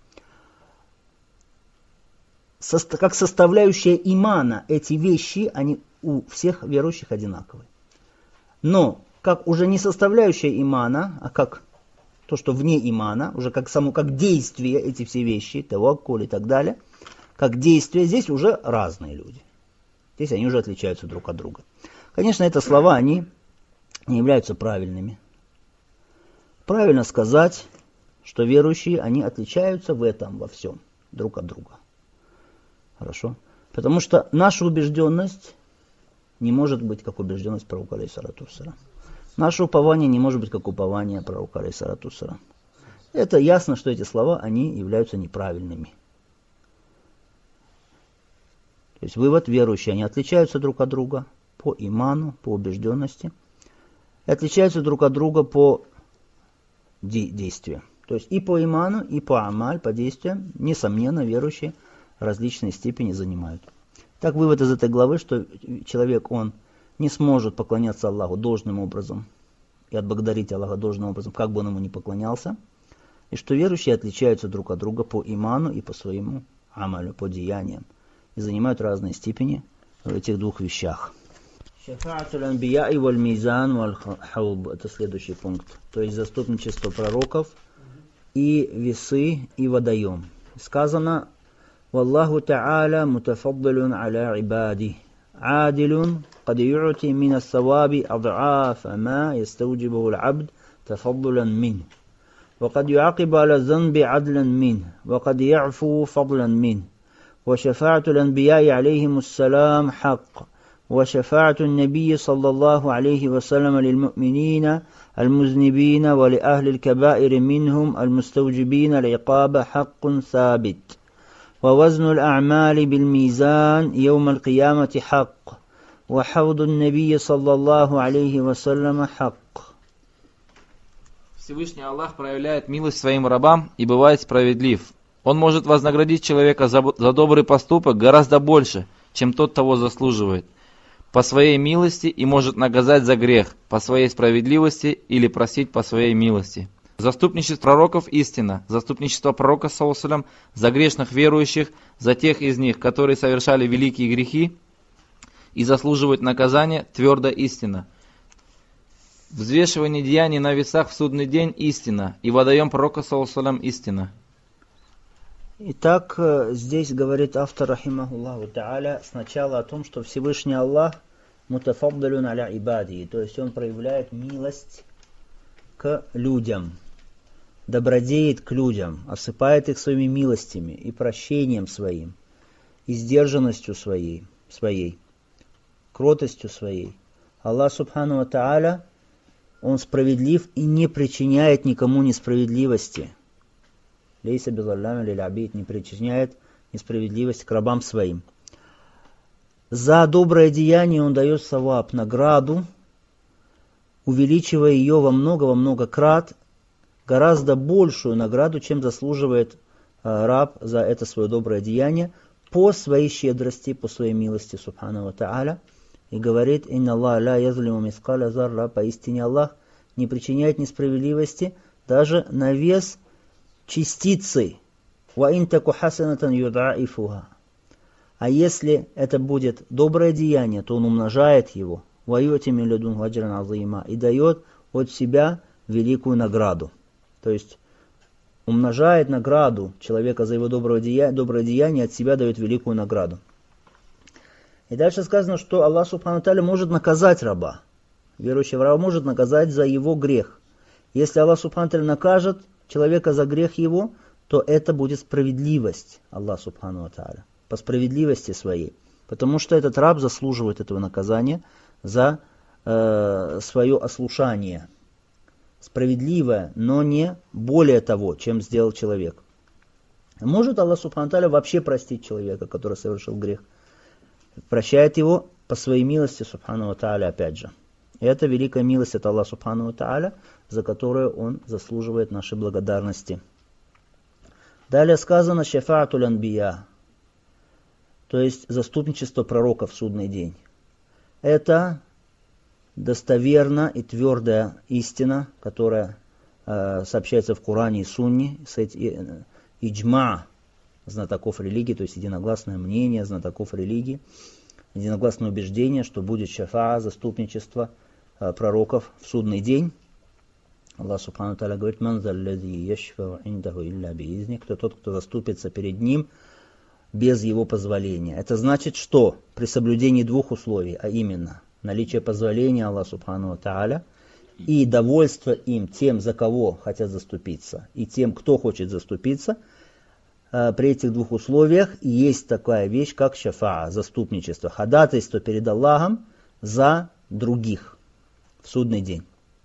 Со, как составляющая имана эти вещи, они у всех верующих одинаковы. Но как уже не составляющая имана, а как то, что вне имана, уже как само, как действие эти все вещи, таваккуль и так далее, как действие, здесь уже разные люди. Здесь они уже отличаются друг от друга. Конечно, это слова, они не являются правильными. Правильно сказать, что верующие, они отличаются в этом, во всем, друг от друга. Хорошо? Потому что наша убежденность не может быть как убежденность пророка алейхиссалату вассалям. Наше упование не может быть как упование пророка алейхиссалату вассалям. Это ясно, что эти слова, они являются неправильными. То есть вывод, верующие, они отличаются друг от друга по иману, по убежденности. И отличаются друг от друга по де- действию. То есть и по иману, и по амаль, по действиям, несомненно, верующие различные степени занимают. Так вывод из этой главы, что человек, он не сможет поклоняться Аллаху должным образом и отблагодарить Аллаха должным образом, как бы он ему ни поклонялся, и что верующие отличаются друг от друга по иману и по своему амалю, по деяниям, и занимают разные степени в этих двух вещах. Шафаатуль анбияи валь мизан валь хауб. Это следующий пункт. То есть заступничество пророков и весы и водоем. Сказано: «Валлаху та'аля мутафаддалун аля ибади, адилун قد يعطي من الثواب أضعاف ما يستوجبه العبد تفضلا منه وقد يعاقب على الذنب عدلا منه وقد يعفو فضلا منه وشفاعة الأنبياء عليهم السلام حق وشفاعة النبي صلى الله عليه وسلم للمؤمنين المذنبين ولأهل الكبائر منهم المستوجبين العقاب حق ثابت ووزن الأعمال بالميزان يوم القيامة حق وحوض النبي صلى الله عليه وسلم حق». Всевышний Аллах проявляет милость своим рабам и бывает справедлив. Он может вознаградить человека за, за добрый поступок гораздо больше, чем тот того заслуживает, по своей милости, и может наказать за грех по своей справедливости или простить по своей милости. Заступничество пророков истина, заступничество пророка саллаллаху алейхи ва саллям за грешных верующих, за тех из них, которые совершали великие грехи и заслуживают наказания, твердо истина. Взвешивание деяний на весах в судный день истина, и водоем пророка саллаллаху алейхи ва саллям истина. Итак, здесь говорит автор, рахимахуллаху та'аля, сначала о том, что Всевышний Аллах мутафаддалун аля ибади, то есть он проявляет милость к людям, добродеет к людям, осыпает их своими милостями и прощением своим, и сдержанностью своей, своей, кротостью своей. Аллах субхану ва та'аля, он справедлив и не причиняет никому несправедливости. Лейса бизаллами лиль абид, не причиняет несправедливость к рабам своим. За доброе деяние он дает саваб, награду, увеличивая ее во много, во много крат, гораздо большую награду, чем заслуживает а, раб за это свое доброе деяние, по своей щедрости, по своей милости, субхану ва та'аля. И говорит: «Инна Аллах ла язлиму мискаля зарра», поистине Аллах не причиняет несправедливости даже на вес частицы. «Ва ин таку хасанатан юдаифуха». А если это будет доброе деяние, то он умножает его وَيُؤْتِ مِنْ لَدُنْهُ أَجْرًا عَظِيمًا, и дает от себя великую награду. То есть умножает награду человека за его доброе деяние, доброе деяние, от себя дает великую награду. И дальше сказано, что Аллах Субхану Тааля может наказать раба. Верующий в раба может наказать за его грех. Если Аллах Субхану Тааля накажет человека за грех его, то это будет справедливость Аллаха Субхану Тааля, по справедливости своей. Потому что этот раб заслуживает этого наказания за э, свое ослушание. Справедливое, но не более того, чем сделал человек. Может Аллах Субхану Тааля вообще простить человека, который совершил грех? Прощает его по своей милости Субхану Тааля опять же. И это великая милость от Аллаха Субхану Тааля, за которую он заслуживает нашей благодарности. Далее сказано «Шафаатуль анбия», то есть заступничество пророка в судный день. Это достоверна и твердая истина, которая э, сообщается в Коране и Сунне, э, иджма знатоков религии, то есть единогласное мнение знатоков религии, единогласное убеждение, что будет шафа, заступничество э, пророков в судный день. Аллах Субхану Тааля говорит: «Ман заллази яшфау индаху илля биизни», кто тот, кто заступится перед ним без его позволения. Это значит, что при соблюдении двух условий, а именно наличие позволения Аллаха Субхану Тааля и довольство им тем, за кого хотят заступиться, и тем, кто хочет заступиться, при этих двух условиях есть такая вещь, как шафаа, заступничество, ходатайство перед Аллахом за других в судный день.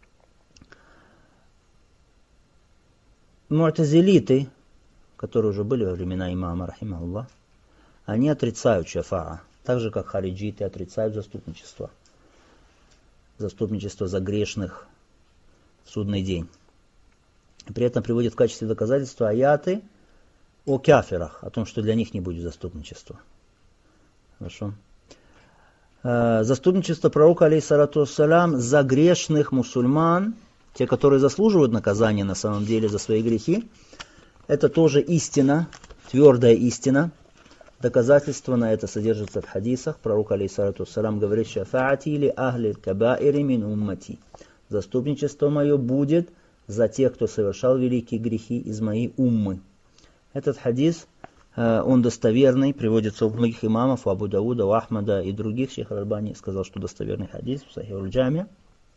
Му'тазилиты, которые уже были во времена имама, рахимахуллах, они отрицают шафаа, так же как хариджиты отрицают заступничество. Заступничество за грешных в судный день. При этом приводят в качестве доказательства аяты о кафирах, о том, что для них не будет заступничества. Хорошо. Заступничество пророка, алейхиссалату вассалям, за грешных мусульман, те, которые заслуживают наказания на самом деле за свои грехи, это тоже истина, твердая истина. Доказательство на это содержится в хадисах. Пророк, алейхиссалату вассалям, говорит: «Шафаати ли ахли кабаири мин уммати». Заступничество мое будет за тех, кто совершал великие грехи из моей уммы. Этот хадис, он достоверный, приводится у многих имамов, у Абу Дауда, у Ахмада и других. Шейх Аль-Альбани сказал, что достоверный хадис в Сахих аль-Джами.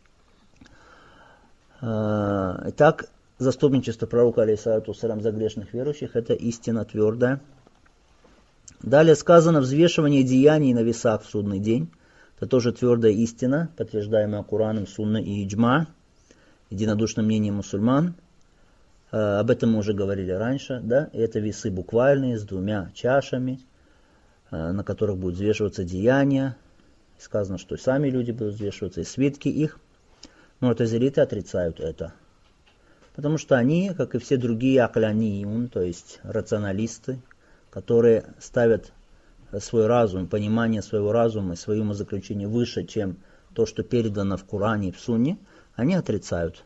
Итак, заступничество пророка, алейхиссалату вассалям, за грешных верующих — это истина твердая. Далее сказано взвешивание деяний на весах в судный день. Это тоже твердая истина, подтверждаемая Кораном, Сунной и Иджма, единодушным мнением мусульман. Об этом мы уже говорили раньше. Да? И это весы буквальные, с двумя чашами, на которых будут взвешиваться деяния. Сказано, что сами люди будут взвешиваться, и свитки их. Но му'тазилиты отрицают это. Потому что они, как и все другие акляниюн, то есть рационалисты, которые ставят свой разум, понимание своего разума и свое умозаключение выше, чем то, что передано в Коране и в Сунне, они отрицают.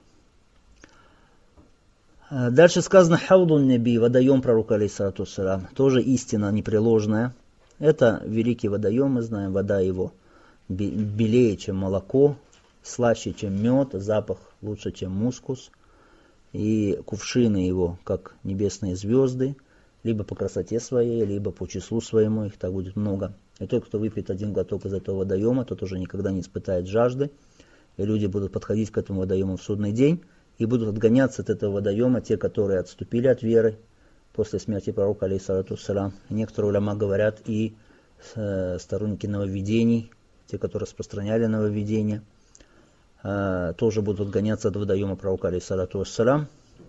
Дальше сказано хаудун наби, водоем пророка, алейхиссалату вассалям, тоже истина непреложная. Это великий водоем, мы знаем, вода его белее, чем молоко, слаще, чем мед, запах лучше, чем мускус, и кувшины его, как небесные звезды, либо по красоте своей, либо по числу своему, их так будет много. И тот, кто выпьет один глоток из этого водоема, тот уже никогда не испытает жажды, и люди будут подходить к этому водоему в судный день, и будут отгоняться от этого водоема те, которые отступили от веры после смерти пророка, алейхиссалату вассалям. Некоторые уляма говорят и э, сторонники нововведений, те, которые распространяли нововведения, э, тоже будут отгоняться от водоема пророка, алейхиссалату вассалям.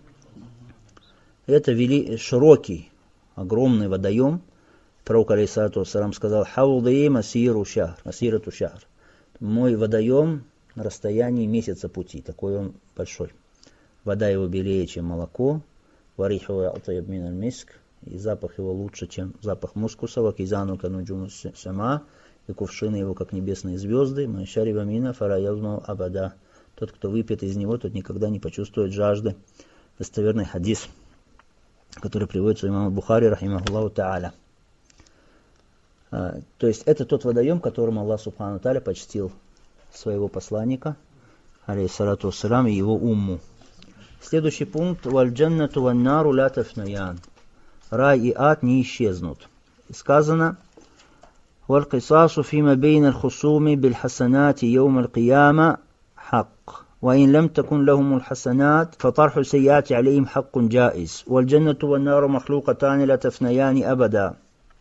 Это вели, широкий, огромный водоем. Пророк, алейхиссалату вассалям, сказал: «Хауди масиру шахр, масирату шахр». Мой водоем на расстоянии месяца пути, такой он большой. Вода его белее, чем молоко, вариху атайб мин аль-миск, и запах его лучше, чем запах мускуса, вакизану кануджуму сама, и кувшины его, как небесные звезды, машари вамина фараязмау абада. Тот, кто выпьет из него, тот никогда не почувствует жажды. Достоверный хадис, который приводится у имама Бухари, рахимахуллаху та'аля. То есть это тот водоем, которым Аллах Субхану Тааля почтил своего посланника, алейхиссалату вассалям, и его умму. Следующий пункт. «Валь-джаннату ван-нару ля тафнаян». Рай и ад не исчезнут. И сказано: «Валь-кисасу фима бейна аль-хусуми биль-хасанати йоум аль-кияма хак. وإن لم تكن لهم الحسنات فطرح السيئات عليهم حق جائز والجنة والنار مخلوقتان لا تفنيان أبدا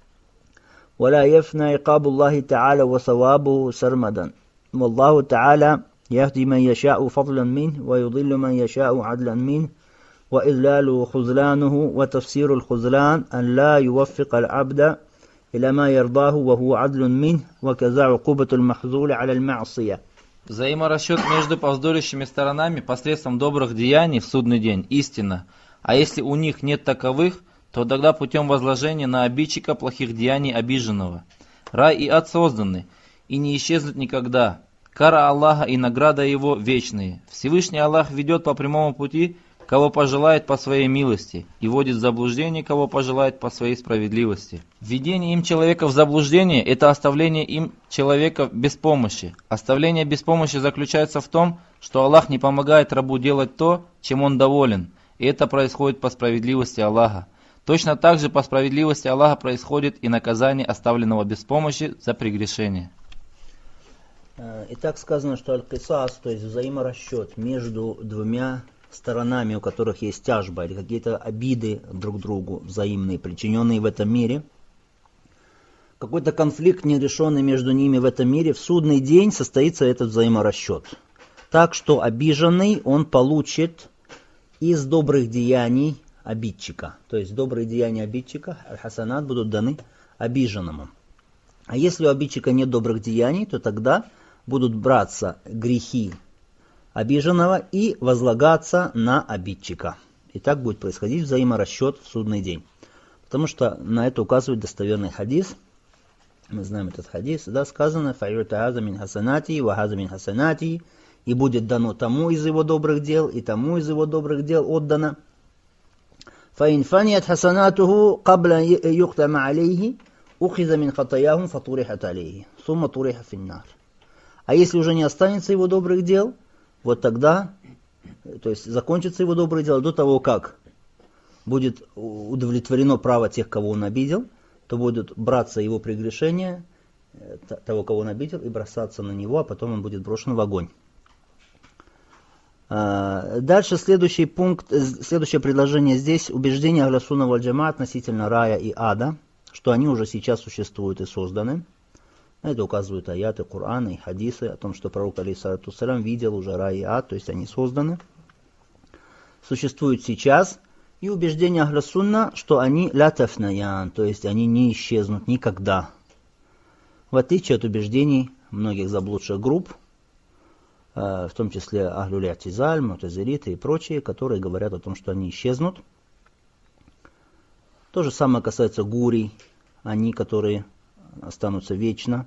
ولا يفنى عقاب الله تعالى وثوابه سرمدا والله تعالى يهدي من يشاء فضلا منه ويضل من يشاء عدلا منه وإذلاله خذلانه وتفسير الخذلان أن لا يوفق العبد إلى ما يرضاه وهو عدل منه وكذا عقوبة المحذول على المعصية». Взаиморасчет между повздорящими сторонами посредством добрых деяний в судный день – истина. А если у них нет таковых, то тогда путем возложения на обидчика плохих деяний обиженного. Рай и ад созданы и не исчезнут никогда. Кара Аллаха и награда Его вечные. Всевышний Аллах ведет по прямому пути, кого пожелает по своей милости, и вводит в заблуждение, кого пожелает по своей справедливости. Введение им человека в заблуждение – это оставление им человека без помощи. Оставление без помощи заключается в том, что Аллах не помогает рабу делать то, чем он доволен, и это происходит по справедливости Аллаха. Точно так же по справедливости Аллаха происходит и наказание оставленного без помощи за прегрешение. Итак, сказано, что аль-кисас, то есть взаиморасчет между двумя сторонами, у которых есть тяжба или какие-то обиды друг другу взаимные, причиненные в этом мире, какой-то конфликт нерешенный между ними в этом мире, в судный день состоится этот взаиморасчет. Так что обиженный, он получит из добрых деяний обидчика. То есть добрые деяния обидчика, аль-хасанат, будут даны обиженному. А если у обидчика нет добрых деяний, то тогда будут браться грехи обиженного и возлагаться на обидчика. И так будет происходить взаиморасчет в судный день. Потому что на это указывает достоверный хадис. Мы знаем этот хадис. Да, сказано: «Фаюта аза мин хасанати, ва аза мин хасанати». И будет дано тому из его добрых дел, и тому из его добрых дел отдано. «Фаин фаният хасанатуху кабла юхтама алейхи, ухиза мин хатаяхум фатурихат алейхи, сумма туриха финнар». А если уже не останется его добрых дел, вот тогда, то есть закончится его доброе дело до того, как будет удовлетворено право тех, кого он обидел, то будут браться его прегрешения, того, кого он обидел, и бросаться на него, а потом он будет брошен в огонь. Дальше следующий пункт, следующее предложение здесь: убеждение Ахлю Сунна валь Джамаа относительно рая и ада, что они уже сейчас существуют и созданы. На это указывают аяты Корана и хадисы о том, что пророк алейхиссалату вассалям видел уже рай и ад, то есть они созданы, существуют сейчас. И убеждение Ахлю Сунна, что они ля тафнаян, то есть они не исчезнут никогда. В отличие от убеждений многих заблудших групп, в том числе Ахлюль И'тизаль, му'тазилиты и прочие, которые говорят о том, что они исчезнут. То же самое касается гурий, они, которые останутся вечно,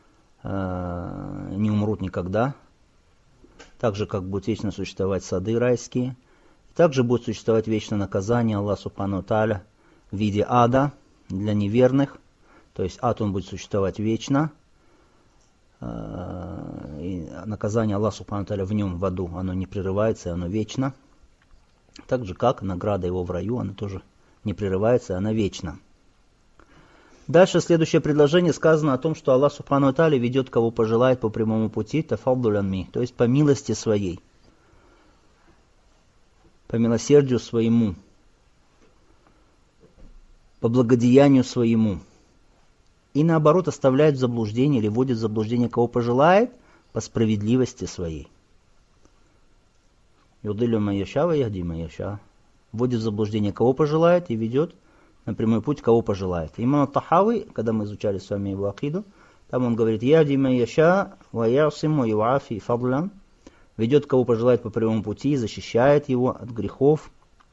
не умрут никогда, так же, как будут вечно существовать сады райские. Также будет существовать вечное наказание Аллаха Субхану ва Тааля в виде ада для неверных, то есть ад он будет существовать вечно, и наказание Аллаха Субхану ва Тааля в нем, в аду, оно не прерывается, оно вечно, так же, как награда его в раю, она тоже не прерывается, она вечна. Дальше следующее предложение сказано о том, что Аллах Субхану ва Тааля ведет, кого пожелает, по прямому пути, тафаддулян ми, то есть по милости своей, по милосердию своему, по благодеянию своему. И наоборот оставляет в заблуждении или вводит в заблуждение, кого пожелает, по справедливости своей. Юдиллю ман яша ва яхди ман яша. Вводит в заблуждение, кого пожелает, и ведет на прямой путь, кого пожелает. Имам ат-Тахави, когда мы изучали с вами его акиду, там он говорит: «Яхди ман яша ва ясим ва юафи фадлян». Ведет, кого пожелает, по прямому пути, защищает его от грехов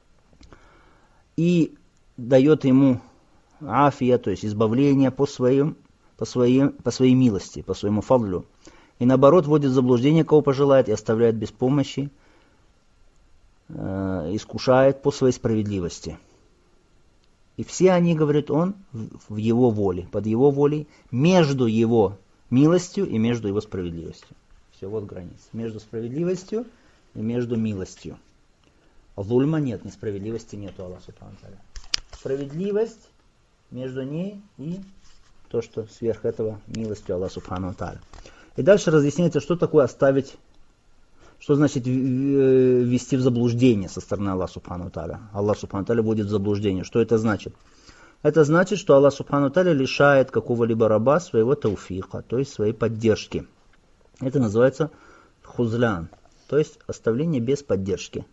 и дает ему афия, то есть избавление по, своим, по, своим, по своей милости, по своему фадлю. И наоборот, вводит в заблуждение, кого пожелает, и оставляет без помощи, э, искушает по своей справедливости. И все они, говорит он, в, в его воле, под его волей, между его милостью и между его справедливостью. Все, вот граница. Между справедливостью и между милостью. Зульма нет, несправедливости нет у Аллаха Субхану ва Тааля. Справедливость между ней и то, что сверх этого милостью Аллаха Субхану ва Тааля. И дальше разъясняется, что такое оставить, что значит ввести в заблуждение со стороны Аллаха Субхану ва Тааля. Аллах Субхану ва Тааля вводит в заблуждение. Что это значит? Это значит, что Аллах Субхану ва Тааля лишает какого-либо раба своего тауфика, то есть своей поддержки. Это называется хузлян, то есть оставление без поддержки.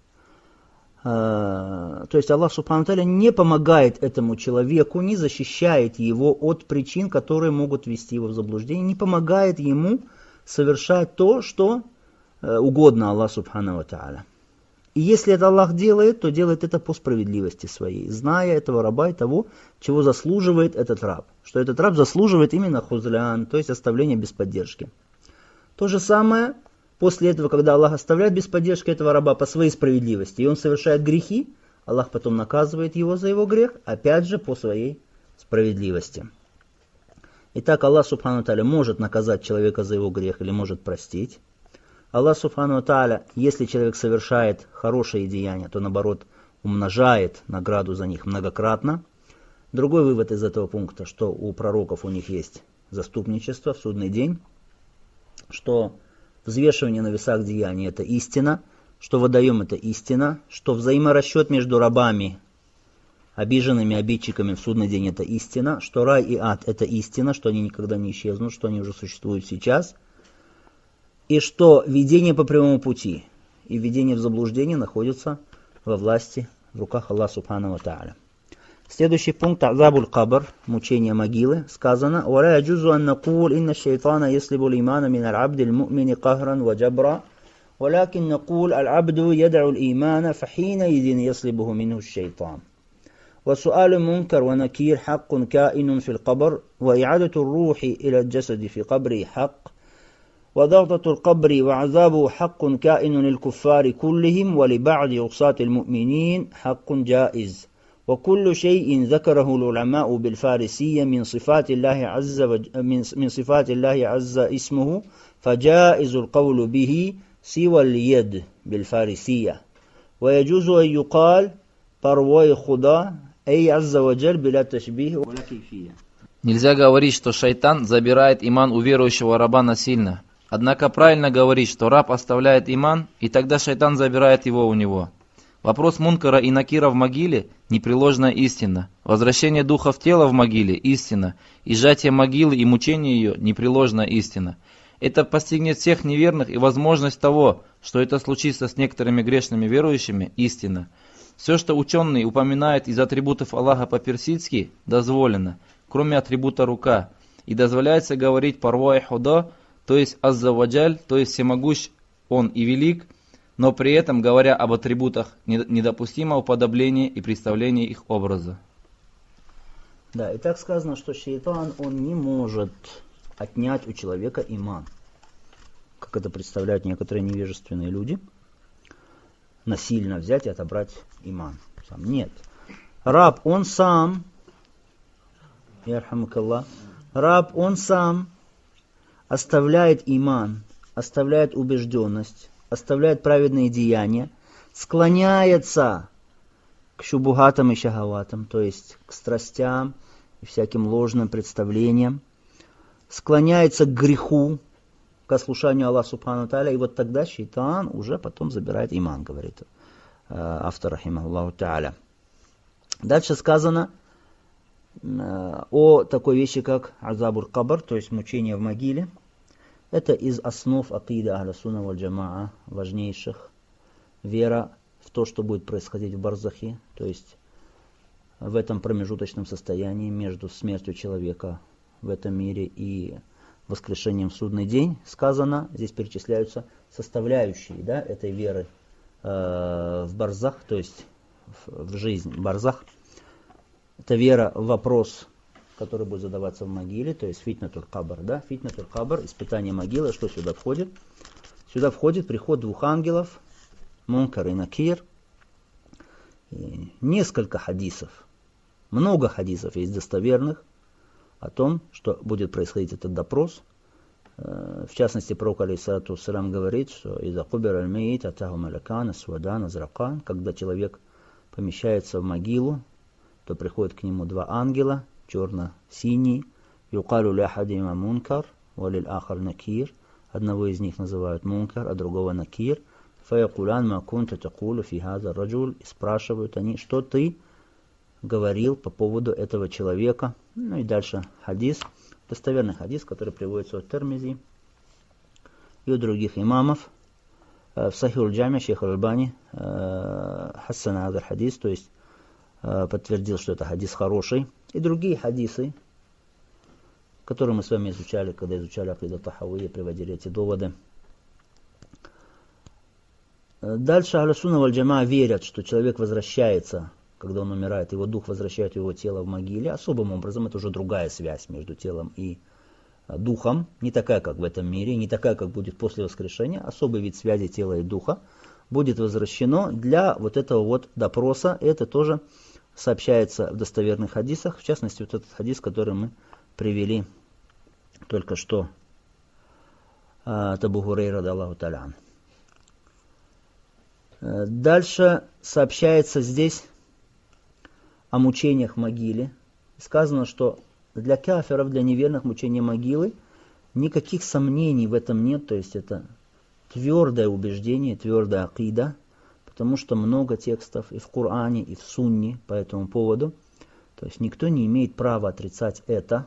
То есть Аллах Субхану ва Тааля не помогает этому человеку, не защищает его от причин, которые могут ввести его в заблуждение, не помогает ему совершать то, что угодно Аллаху Субхану ва Тааля. И если это Аллах делает, то делает это по справедливости своей, зная этого раба и того, чего заслуживает этот раб. Что этот раб заслуживает именно хузлян, то есть оставление без поддержки. То же самое после этого, когда Аллах оставляет без поддержки этого раба по своей справедливости, и он совершает грехи, Аллах потом наказывает его за его грех, опять же по своей справедливости. Итак, Аллах Субхану ва Тааля может наказать человека за его грех или может простить. Аллах Субхану ва Тааля, если человек совершает хорошие деяния, то наоборот умножает награду за них многократно. Другой вывод из этого пункта, что у пророков у них есть заступничество в судный день, что взвешивание на весах деяний это истина, что водоем это истина, что взаиморасчет между рабами, обиженными обидчиками в судный день это истина, что рай и ад это истина, что они никогда не исчезнут, что они уже существуют сейчас, и что ведение по прямому пути и ведение в заблуждение находятся во власти, в руках Аллаха Субхану ва Тааля. Следующий пункт, азабуль кабр, мучение могилы, сказано: «Валя яджузу ан накул инна шайтана яслибу лимана мин аль-абди аль-му'мини кахран ва джабра, валякин накул аль-абду яд'у аль-имана, фахина идин яслибуху минху шайтан. وسؤال منكر ونكير حق كائن في القبر وإعادة الروح إلى الجسد في قبره حق وضغطة القبر وعذابه حق كائن للكفار كلهم ولبعض عصاة المؤمنين حق جائز وكل شيء ذكره العلماء بالفارسية من صفات الله عز وج... من... من صفات الله عز اسمه فجائز القول به سوى اليد بالفارسية ويجوز أن يقال парвой худа эй азза ваджаль биля ташбих валя кейфия». Нельзя говорить, что шайтан забирает иман у верующего раба насильно. Однако правильно говорить, что раб оставляет иман, и тогда шайтан забирает его у него. Вопрос Мункара и Накира в могиле – непреложная истина. Возвращение духа в тело в могиле – истина. И сжатие могилы и мучение ее – непреложная истина. Это постигнет всех неверных, и возможность того, что это случится с некоторыми грешными верующими – истина. Все, что ученые упоминают из атрибутов Аллаха по-персидски, дозволено, кроме атрибута рука. И дозволяется говорить парвой худа, то есть азза ваджаль, то есть всемогущ он и велик, но при этом, говоря об атрибутах, недопустимо уподобление и представление их образа. Да, и так сказано, что шайтан, он не может отнять у человека иман, как это представляют некоторые невежественные люди, насильно взять и отобрать иман. Сам. Нет. Раб, он сам, ярхамукаллах, раб, он сам оставляет иман, оставляет убежденность, оставляет праведные деяния, склоняется к шубухатам и шахаватам, то есть к страстям и всяким ложным представлениям, склоняется к греху, к ослушанию Аллаха Субхану ва Тааля, и вот тогда шайтан уже потом забирает иман, говорит автор рахимахуллаху тааля. Дальше сказано о такой вещи, как азабуль кабр, то есть мучение в могиле. Это из основ акиды ахля сунна валь джамаа, важнейших. Вера в то, что будет происходить в барзахе, то есть в этом промежуточном состоянии между смертью человека в этом мире и воскрешением в судный день. Сказано, здесь перечисляются составляющие, да, этой веры э, в барзах, то есть в, в жизнь барзах. Это вера в вопрос, который будет задаваться в могиле, то есть фитнатуль кабр, да, фитнатуль кабр, испытание могилы, что сюда входит? Сюда входит приход двух ангелов, Мункар и Накир, и несколько хадисов, много хадисов есть достоверных о том, что будет происходить этот допрос, В частности, пророк алейхиссалату вассалям говорит, что «Иза кубир аль-мейт атаху малакан асвадан азракан», когда человек помещается в могилу, то приходят к нему два ангела, черно-синий, «Юкалю ля хадима мункар, валиль ахар накир», одного из них называют мункар, а другого накир, «Фаякулян ма кунта такулу фи хаза раджуль», и спрашивают они, что ты говорил по поводу этого человека. Ну и дальше хадис, достоверный хадис, который приводится от Тирмизи и у других имамов. В Сахих Джами шейх Аль-Альбани хассана хазар хадис, то есть подтвердил, что это хадис хороший. И другие хадисы, которые мы с вами изучали, когда изучали акида тахавия, приводили эти доводы. Дальше Ахлю Сунна валь Джамаа верят, что человек возвращается, когда он умирает, его дух возвращает его тело в могиле. Особым образом, это уже другая связь между телом и духом. Не такая, как в этом мире, не такая, как будет после воскрешения. Особый вид связи тела и духа будет возвращено для вот этого вот допроса. Это тоже сообщается в достоверных хадисах. В частности, вот этот хадис, который мы привели только что от Абу Хурайры радиаллаху та'аля анху. Дальше сообщается здесь о мучениях в могиле. Сказано, что для кафиров, для неверных мучения могилы никаких сомнений в этом нет. То есть это твердое убеждение, твердая акида, потому что много текстов и в Коране, и в Сунне по этому поводу. То есть никто не имеет права отрицать это.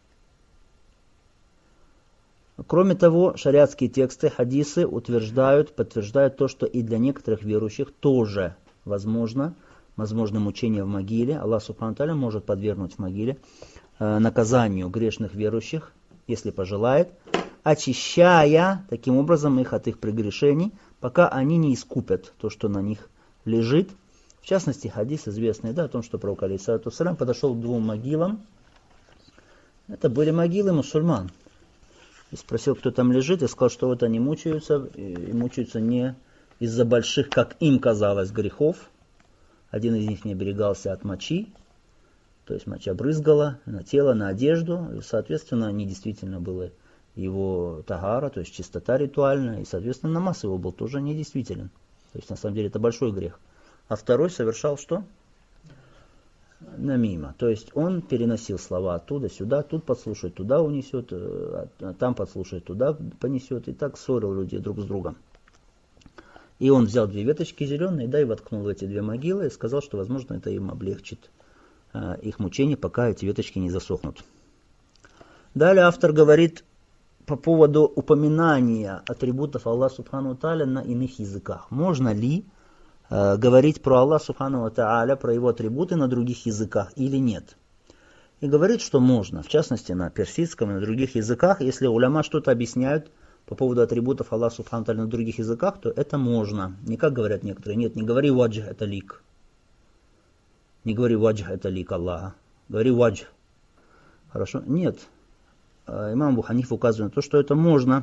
Кроме того, шариатские тексты, хадисы утверждают, подтверждают то, что и для некоторых верующих тоже возможно, возможно мучение в могиле. Аллах Субхану Тааля может подвергнуть в могиле э, наказанию грешных верующих, если пожелает, очищая таким образом их от их прегрешений, пока они не искупят то, что на них лежит. В частности, хадис известный, да, о том, что пророк алейхиссалату вассалям подошел к двум могилам. Это были могилы мусульман. И спросил, кто там лежит, и сказал, что вот они мучаются, и мучаются не из-за больших, как им казалось, грехов. Один из них не оберегался от мочи, то есть моча брызгала на тело, на одежду, и, соответственно, не действительно было его тагара, то есть чистота ритуальная, и, соответственно, намаз его был тоже недействителен. То есть, на самом деле, это большой грех. А второй совершал что? Намима. То есть он переносил слова оттуда сюда, тут подслушает, туда унесет, там подслушает, туда понесет. И так ссорил людей друг с другом. И он взял две веточки зеленые, да, и воткнул в эти две могилы и сказал, что, возможно, это им облегчит э, их мучение, пока эти веточки не засохнут. Далее автор говорит по поводу упоминания атрибутов Аллаха Субхану Тааля на иных языках. Можно ли говорить про Аллаха Субхану Тааля, про его атрибуты на других языках или нет. И говорит, что можно, в частности на персидском и на других языках. Если уляма что-то объясняют по поводу атрибутов Аллаха Субхану Тааля на других языках, то это можно. Не как говорят некоторые, нет, не говори ваджх, это лик. Не говори ваджх, это лик Аллаха. Говори ваджх. Хорошо? Нет. Имам Абу Ханифа указывает на то, что это можно.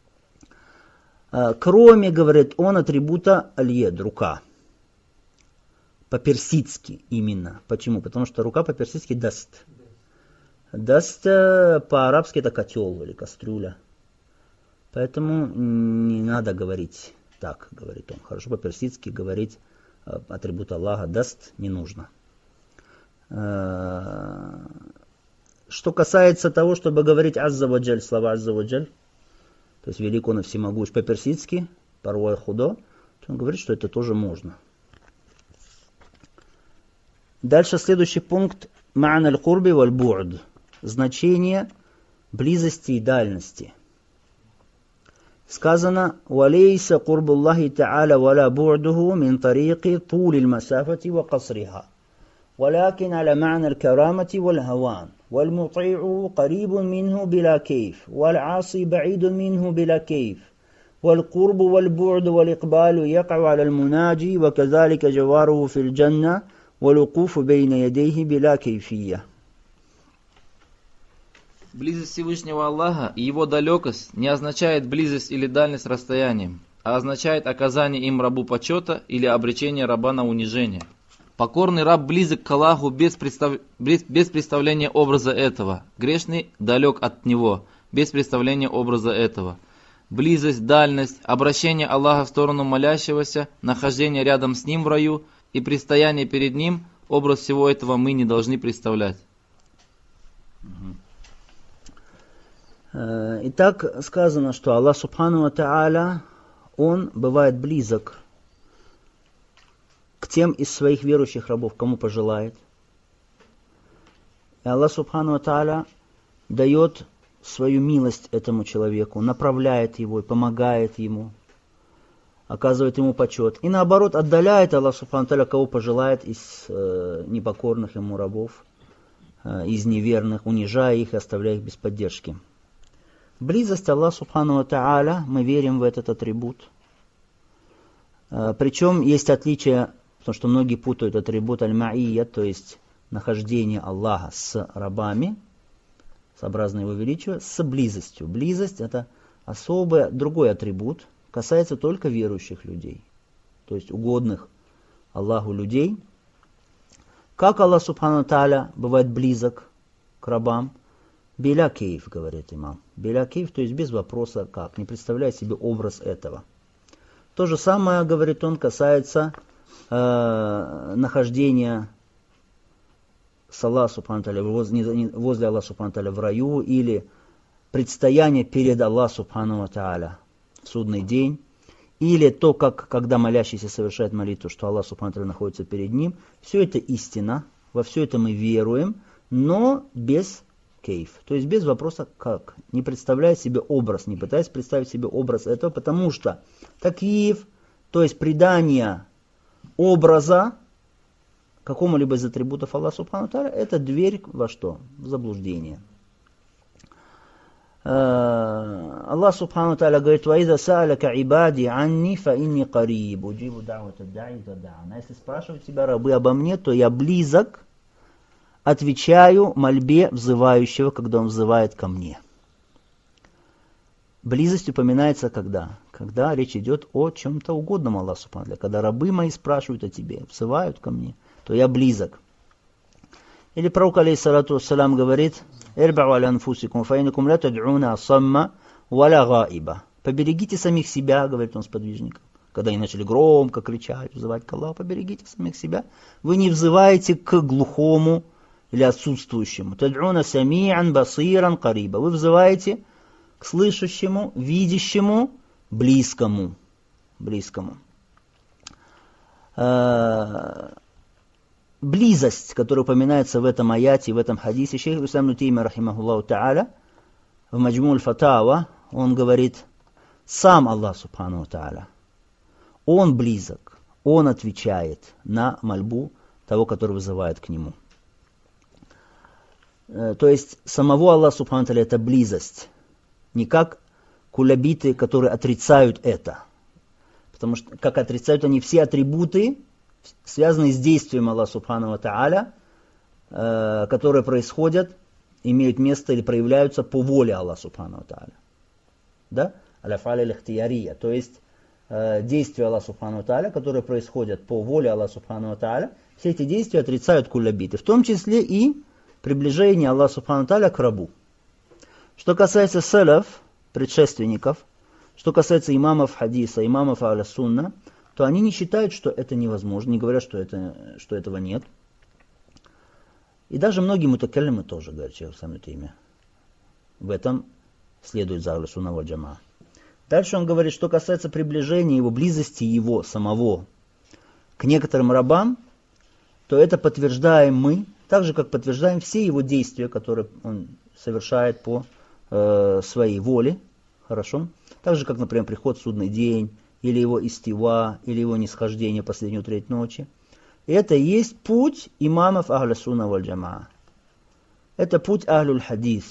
Кроме, говорит он, атрибута аль-яд, рука. По-персидски именно. Почему? Потому что рука по-персидски даст. Даст по-арабски это котел или кастрюля. Поэтому не надо говорить так, говорит он. Хорошо по-персидски говорить атрибут Аллаха даст не нужно. Что касается того, чтобы говорить азза ва джаль, слова азза ва джаль, то есть велик он и всемогущ по-персидски, парвай худо, то он говорит, что это тоже можно. Дальше следующий пункт. Ма'на аль-курби валь-бу'д. Значение близости и дальности. Сказано: «Валейса курбуллахи та'аля валя бу'духу мин тарики тули аль-масафати ва касриха. Валякин аля ма'на аль-карамати валь-хаван. والمطيع قريب منه بلا كيف والعاصي بعيد منه بلا كيف والقرب والبعد والإقبال يقع على المناجي وكذلك جواره في الجنة والوقوف بين يديه بلا كيفية». Близость Всевышнего Аллаха и его далекость не означает близость или дальность расстоянием, а означает оказание им рабу почета или обречение раба на унижение. Покорный раб близок к Аллаху без, представ... без представления образа этого. Грешный далек от него, без представления образа этого. Близость, дальность, обращение Аллаха в сторону молящегося, нахождение рядом с Ним в раю и предстояние перед Ним, образ всего этого мы не должны представлять. Итак, сказано, что Аллах Субхану ва Тааля, Он бывает близок к тем из своих верующих рабов, кому пожелает. И Аллах Субхану ва Тааля дает свою милость этому человеку, направляет его и помогает ему, оказывает ему почет. И наоборот, отдаляет Аллах Субхану ва Тааля, кого пожелает из э, непокорных ему рабов, э, из неверных, унижая их и оставляя их без поддержки. Близость Аллаха Субхану ва Тааля, мы верим в этот атрибут. Э, причем есть отличие, потому что многие путают атрибут аль-ма'ия, то есть нахождение Аллаха с рабами, сообразно его величию, с близостью. Близость — это особый другой атрибут, касается только верующих людей, то есть угодных Аллаху людей. Как Аллах Субхану ва Тааля бывает близок к рабам? Биля кейф, говорит имам. Биля кейф, то есть без вопроса как, не представляя себе образ этого. То же самое, говорит он, касается э, нахождения с Аллахом Субхану ва Тааля, возле, возле Аллаха Субхану ва Тааля в раю, или предстояние перед Аллахом Субхану ва Тааля в судный день, или то, как когда молящийся совершает молитву, что Аллах Субхану ва Тааля находится перед ним. Все это истина, во все это мы веруем, но без кейф, то есть без вопроса как, не представляя себе образ, не пытаясь представить себе образ этого, потому что такиф, то есть придание образа какому-либо из атрибутов Аллаха Субхану ва Тааля, это дверь во что? В заблуждение. Аллах Субхану ва Тааля говорит: «Ваиза са'аляка ибади анни фа инни кариб, уджибу да'вата да'и иза да'ан». Если спрашивают тебя рабы обо мне, то я близок, отвечаю мольбе взывающего, когда он взывает ко мне. Близость упоминается когда? Когда речь идет о чем-то угодном Аллаху Субхану ва Тааля. Когда рабы мои спрашивают о тебе, взывают ко мне, то я близок. Или пророк, алейхиссалату вассалям, говорит: «Ирбау аля анфусикум, фа иннакум ла тад'уна асамма валя гаиба». Поберегите самих себя, говорит он сподвижникам. Когда они начали громко кричать, взывать к Аллаху, поберегите самих себя. Вы не взываете к глухому или отсутствующему. «Тад'уна сами'ан басиран кариба». Вы взываете к слышащему, видящему, близкому. Близкому. Близость, которая упоминается в этом аяте, в этом хадисе, шейх ибн ибн Таймия рахимахуллаху тааля, в Маджму аль-Фатава, он говорит: сам Аллах Субхану ва Тааля, Он близок, Он отвечает на мольбу того, который вызывает к Нему. То есть самого Аллаха Субхану ва Тааля это близость, не как кулябиты, которые отрицают это. Потому что как отрицают они все атрибуты, связанные с действием Аллаха Субхану ва Тааля, э, которые происходят, имеют место или проявляются по воле Аллаха Субхану ва Тааля. Да? Аля-фа'ля аль-ихтиярия. То есть э, действия Аллаха Субхану ва Тааля, которые происходят по воле Аллаха Субхану ва Тааля, все эти действия отрицают кулябиты, в том числе и приближение Аллаха Субхану ва Тааля к рабу. Что касается салаф, предшественников, что касается имамов хадиса, имамов аля-сунна, то они не считают, что это невозможно, не говорят, что, это, что этого нет. И даже многие мутакаллимы тоже говорят, что самое имя. В этом следует за аля-сунна валь джамаа. Дальше он говорит, что касается приближения его, близости его самого к некоторым рабам, то это подтверждаем мы, так же, как подтверждаем все его действия, которые он совершает по э, своей воле. Хорошо? Так же, как, например, приход в судный день, или его истива, или его нисхождение последнюю треть ночи. Это и есть путь имамов ахля-сунна валь джамаа. Это путь ахлюль хадис.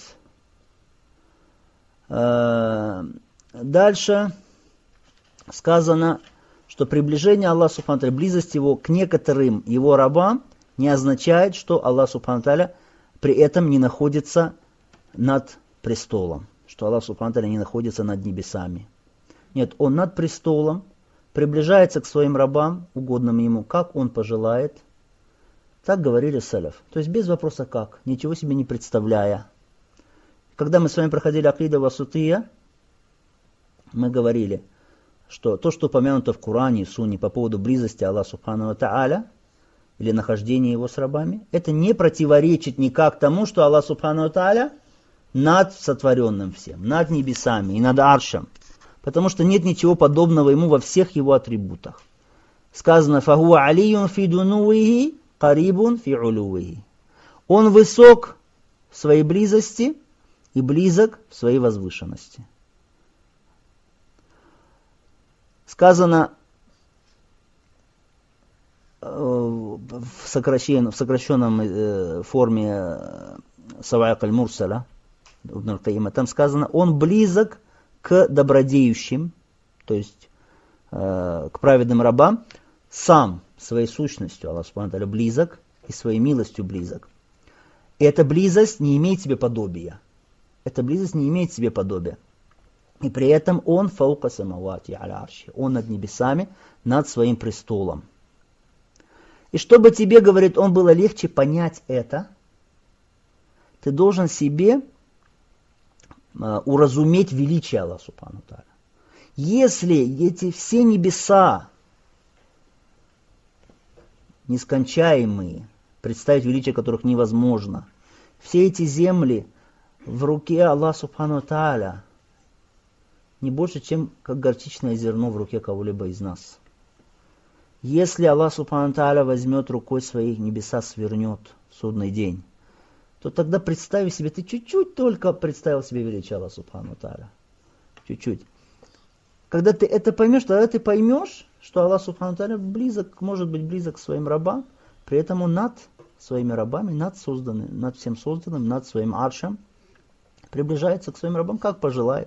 Дальше сказано, что приближение Аллаха Субхану ва Тааля, близость его к некоторым его рабам не означает, что Аллах Субхану ва Тааля при этом не находится над престолом, что Аллах Субхану ва Тааля не находится над небесами. Нет, он над престолом, приближается к своим рабам, угодным ему, как он пожелает. Так говорили салаф. То есть без вопроса как, ничего себе не представляя. Когда мы с вами проходили акида васутия, мы говорили, что то, что упомянуто в Коране и Сунне по поводу близости Аллаха Субхану ва Тааля или нахождения его с рабами, это не противоречит никак тому, что Аллах Субхану ва Тааля над сотворенным всем, над небесами и над аршем, потому что нет ничего подобного ему во всех его атрибутах. Сказано: «Фахуа алиюн фи дунуихи, карибун фи улуихи». Он высок в своей близости и близок в своей возвышенности. Сказано в, сокращен, в сокращенном э, форме Саваик аль-Мурсаля, там сказано: он близок к добродеющим, то есть э, к праведным рабам, сам своей сущностью, Аллах Субхану ва Тааля, близок и своей милостью близок. И эта близость не имеет себе подобия. Эта близость не имеет себе подобия. И при этом он фаука самавати аля арши. Он над небесами, над своим престолом. И чтобы тебе, говорит он, было легче понять это, ты должен себе uh, уразуметь величие Аллаха Субхану ва Тааля. Если эти все небеса нескончаемые, представить величие которых невозможно, все эти земли в руке Аллаха Субхану ва Тааля, не больше, чем как горчичное зерно в руке кого-либо из нас. Если Аллах Субхану ва Тааля возьмет рукой своих небеса, свернет в судный день, то тогда представь себе, ты чуть-чуть только представил себе величие Аллаха Субхану ва Тааля. Чуть-чуть. Когда ты это поймешь, тогда ты поймешь, что Аллах Субхану ва Тааля близок, может быть близок к своим рабам, при этом он над своими рабами, над созданным, над всем созданным, над своим аршем, приближается к своим рабам, как пожелает.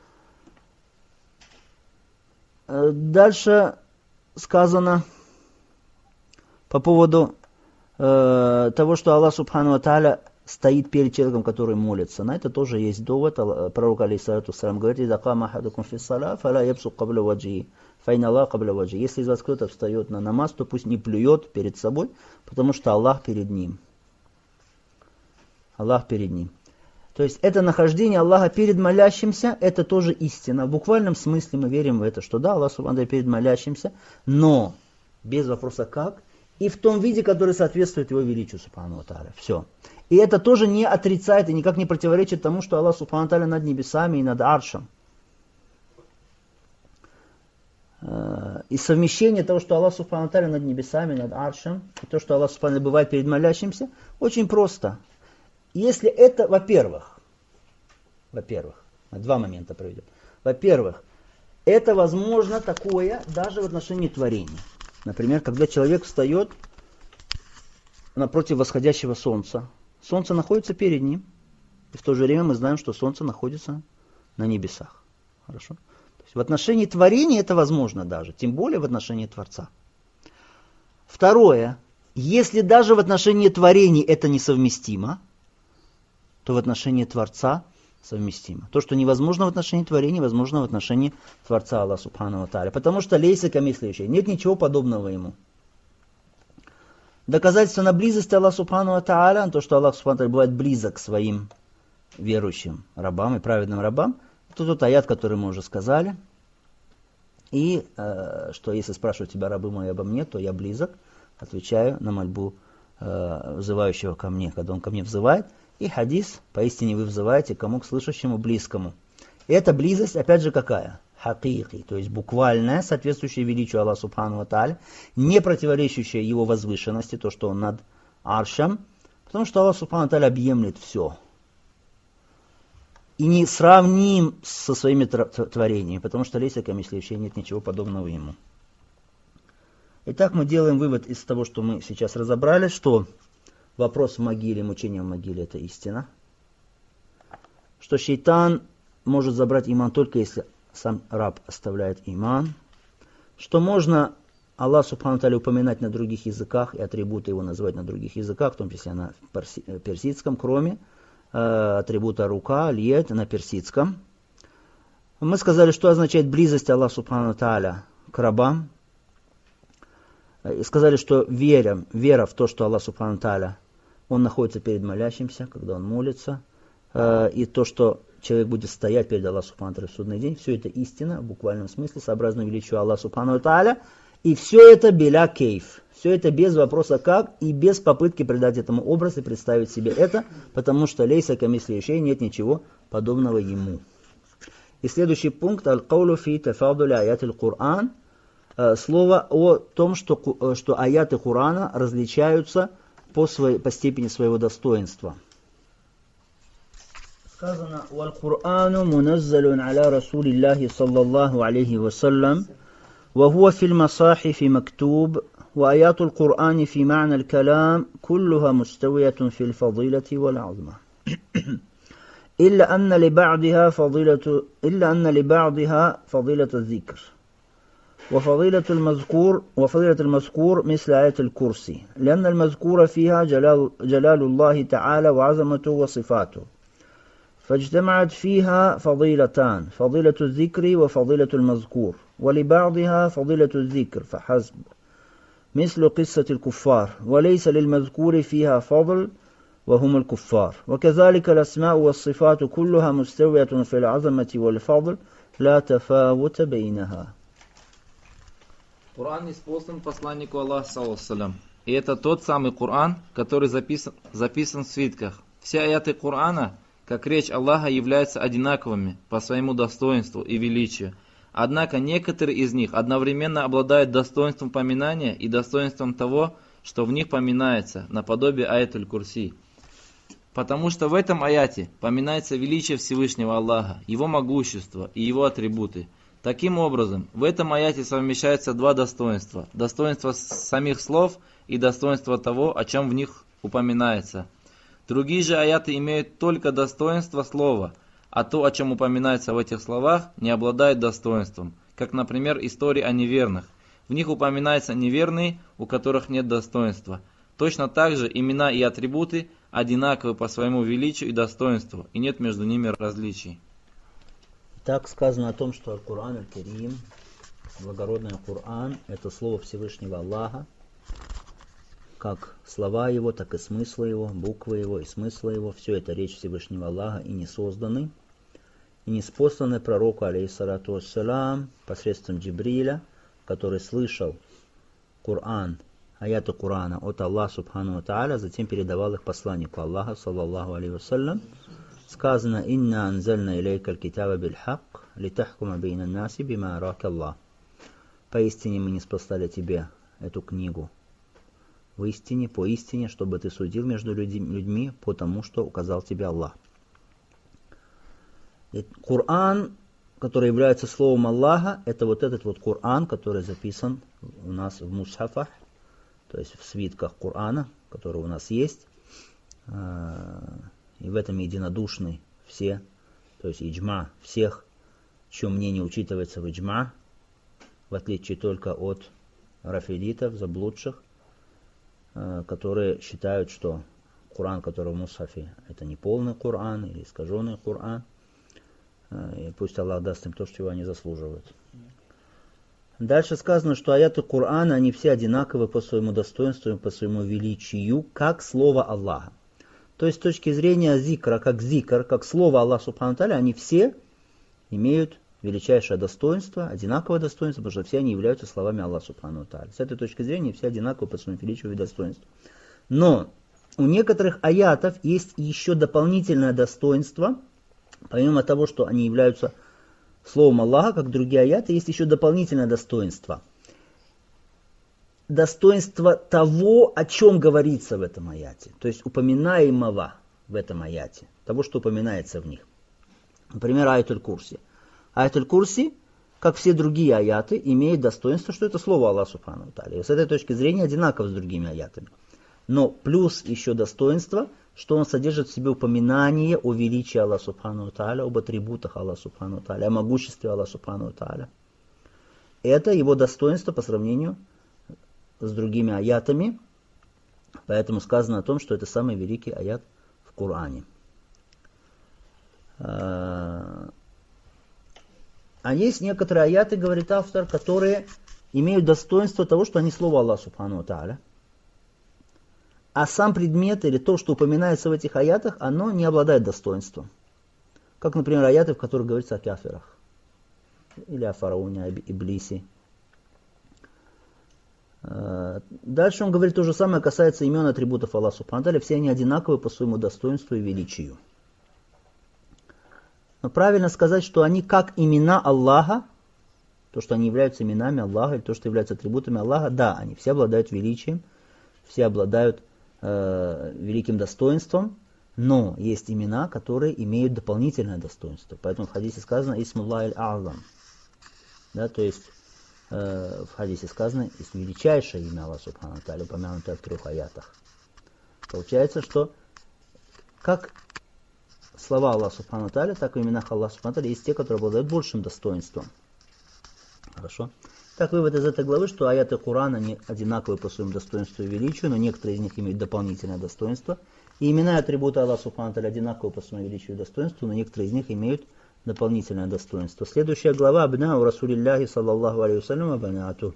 Дальше сказано по поводу э, того, что Аллах Субхану ва Тааля стоит перед человеком, который молится. На это тоже есть довод. Пророк алейхиссалату вассалям говорит: «Иза кама ахадукум фи ссала, фала ябсук кабля ваджихи, файна Аллах кабля ваджихи». Если из вас кто-то встает на намаз, то пусть не плюет перед собой, потому что Аллах перед ним. Аллах перед ним. То есть это нахождение Аллаха перед молящимся, это тоже истина. В буквальном смысле мы верим в это, что да, Аллах Субхану ва Тааля перед молящимся, но без вопроса как, и в том виде, который соответствует его величию Субхану ва Тааля. Все. И это тоже не отрицает и никак не противоречит тому, что Аллах Субхану ва Тааля над небесами и над аршем. И совмещение того, что Аллах Субхану ва Тааля над небесами, над аршем, и то, что Аллах Субхану ва Тааля бывает перед молящимся, очень просто. Если это, во-первых, во-первых, два момента проведем. Во-первых, это возможно такое даже в отношении творения. Например, когда человек встает напротив восходящего солнца. Солнце находится перед ним, и в то же время мы знаем, что солнце находится на небесах. Хорошо? То есть в отношении творения это возможно даже, тем более в отношении Творца. Второе, если даже в отношении творения это несовместимо, то в отношении Творца совместимо. То, что невозможно в отношении творения, возможно в отношении Творца Аллаха Субхану ва Тааля. Потому что лейса камислихи, нет ничего подобного ему. Доказательство на близости Аллаха Субхану ва Тааля, то, что Аллах Субхану ва Тааля бывает близок к своим верующим рабам и праведным рабам, это тот аят, который мы уже сказали. И э, что если спрашивают тебя, рабы мои, обо мне, то я близок, отвечаю на мольбу э, взывающего ко мне, когда он ко мне взывает. И хадис, поистине вы взываете кому? К слышащему, близкому. И эта близость, опять же, какая? Хакики, то есть буквальная, соответствующая величию Аллаха Субхану ва Тааля, не противоречащая его возвышенности, то, что он над аршем, потому что Аллах Субхану ва Тааля объемлет все. И не сравним со своими творениями, потому что лейса камислихи, нет ничего подобного ему. Итак, мы делаем вывод из того, что мы сейчас разобрали, что вопрос в могиле, мучение в могиле – это истина. Что шейтан может забрать иман только если сам раб оставляет иман. Что можно Аллах Субхану ва Тааля упоминать на других языках и атрибуты его называть на других языках, в том числе на персидском, кроме э, атрибута рука, льет на персидском. Мы сказали, что означает близость Аллаха Субхану ва Тааля к рабам. И сказали, что вера, вера в то, что Аллах Субхану ва Тааля, он находится перед молящимся, когда он молится. и то, что человек будет стоять перед Аллахом Субхану ва Тааля в судный день, все это истина, в буквальном смысле, сообразно величию Аллаха Субхану ва Тааля, и все это беля кейф, все это без вопроса как, и без попытки придать этому образ и представить себе это, потому что лейса камисли шей, нет ничего подобного ему. И следующий пункт, аль-каулу фи тафадули аят аль-Кур'ан, слово о том, что, что аяты Кур'ана различаются по, своей, по степени своего достоинства. Сказано: «Валь-Кур'ану муназзалун аля Расулиллахи саллаллаху алейхи вассалям, ва хуа фил масахифи мактуб, ва аятул Кур'ани фи ма'на аль-калам, куллуха муставиятун фил фадилати вал азма. إلا أن لبعضها فضيلة إلا أن لبعضها فضيلة الذكر وفضيلة المذكور وفضيلة المذكور مثل آية الكرسي لأن المذكور فيها جلال, جلال الله تعالى وعظمته وصفاته فاجتمعت فيها فضيلتان فضيلة الذكر وفضيلة المذكور ولبعضها فضيلة الذكر فحسب مثل قصة الكفار وليس للمذكور فيها فضل وهم الكفار وكذلك الأسماء والصفات كلها مستوية في العظمة والفضل لا تفاوت بينها». Коран ниспослан посланнику Аллаха, саллаллаху. И это тот самый Коран, который записан, записан в свитках. Все аяты Корана, как речь Аллаха, являются одинаковыми по своему достоинству и величию. Однако некоторые из них одновременно обладают достоинством поминания и достоинством того, что в них поминается, наподобие аятуль Курси. Потому что в этом аяте поминается величие Всевышнего Аллаха, Его могущество и Его атрибуты. Таким образом, в этом аяте совмещаются два достоинства. Достоинство самих слов и достоинство того, о чем в них упоминается. Другие же аяты имеют только достоинство слова, а то, о чем упоминается в этих словах, не обладает достоинством. Как, например, истории о неверных. В них упоминаются неверные, у которых нет достоинства. Точно так же имена и атрибуты одинаковы по своему величию и достоинству, и нет между ними различий. Так сказано о том, что Аль-Кур'ан Аль-Карим, благородный Коран, это слово Всевышнего Аллаха, как слова его, так и смыслы его, буквы его и смыслы его, все это речь Всевышнего Аллаха и не созданы, и не спосланы пророку, алейхиссалату вассалям, посредством Джибриля, который слышал Коран, аяты Корана от Аллаха Субхану ва Тааля, затем передавал их посланнику Аллаха, саллаллаху алейхи вассалям. Сказано: «Инна анзальна илейка аль-китаба биль-хак, литахкума бейна наси бима арака Аллах». Поистине мы ниспослали тебе эту книгу в истине, по истине, чтобы ты судил между людьми по тому, что указал тебе Аллах. И Коран, который является словом Аллаха, это вот этот вот Коран, который записан у нас в мусхафах, то есть в свитках Корана, которые у нас есть. И в этом единодушны все, то есть иджма всех, чье мнение учитывается в иджма, в отличие только от рафидитов, заблудших, которые считают, что Коран, который в мусхафе, это не полный Коран или искаженный Коран. И пусть Аллах даст им то, чего они заслуживают. Дальше сказано, что аяты Корана, они все одинаковы по своему достоинству и по своему величию, как слово Аллаха. То есть с точки зрения зикра, как зикр, как слово Аллаха Субхану ва Тааля, они все имеют величайшее достоинство, одинаковое достоинство, потому что все они являются словами Аллаха Субхану ва Тааля. С этой точки зрения все одинаковы по своему величию и достоинству. Но у некоторых аятов есть еще дополнительное достоинство, помимо того, что они являются словом Аллаха, как другие аяты, есть еще дополнительное достоинство. Достоинство того, о чем говорится в этом аяте. То есть упоминаемого в этом аяте. Того, что упоминается в них. Например, аятуль Курси. Аятуль Курси, как все другие аяты, имеет достоинство, что это слово Аллаха Субхану ва Тааля. И с этой точки зрения одинаково с другими аятами. Но плюс еще достоинство, что он содержит в себе упоминание о величии Аллаха Субхану ва Тааля, об атрибутах Аллаха Субхану ва Тааля, о могуществе Аллаха Субхану ва Тааля. Это его достоинство по сравнению с другими аятами. Поэтому сказано о том, что это самый великий аят в Коране. А есть некоторые аяты, говорит автор, которые имеют достоинство того, что они слово Аллаха Субхану ва Тааля. а сам предмет или то, что упоминается в этих аятах, оно не обладает достоинством. Как, например, аяты, в которых говорится о кафирах. Или о фараоне, о Иблисе. Дальше он говорит то же самое, касается имен и атрибутов Аллаха Субхану ва Тааля. Все они одинаковы по своему достоинству и величию. Но правильно сказать, что они как имена Аллаха, то, что они являются именами Аллаха, или то, что являются атрибутами Аллаха, да, они все обладают величием, все обладают э, великим достоинством, но есть имена, которые имеют дополнительное достоинство. Поэтому в хадисе сказано «Исмуллах аль-А'зам». Да, то есть э, в хадисе сказано «Есть величайшее имя Аллаха Субхану ва Тааля», упомянутое в трех аятах. Получается, что как слова Аллаха Субхану ва Тааля, так и в именах Аллаха Субхану ва Тааля есть те, которые обладают большим достоинством. Хорошо. Так вывод из этой главы, что аяты Корана не одинаковы по своему достоинству и величию, но некоторые из них имеют дополнительное достоинство. И имена и атрибуты Аллаха Субхану ва Тааля одинаковы по своему величию и достоинству, но некоторые из них имеют дополнительное достоинство. Следующая глава «Абнау Расулиллахи саллаллаху алейхи вассалям абнату».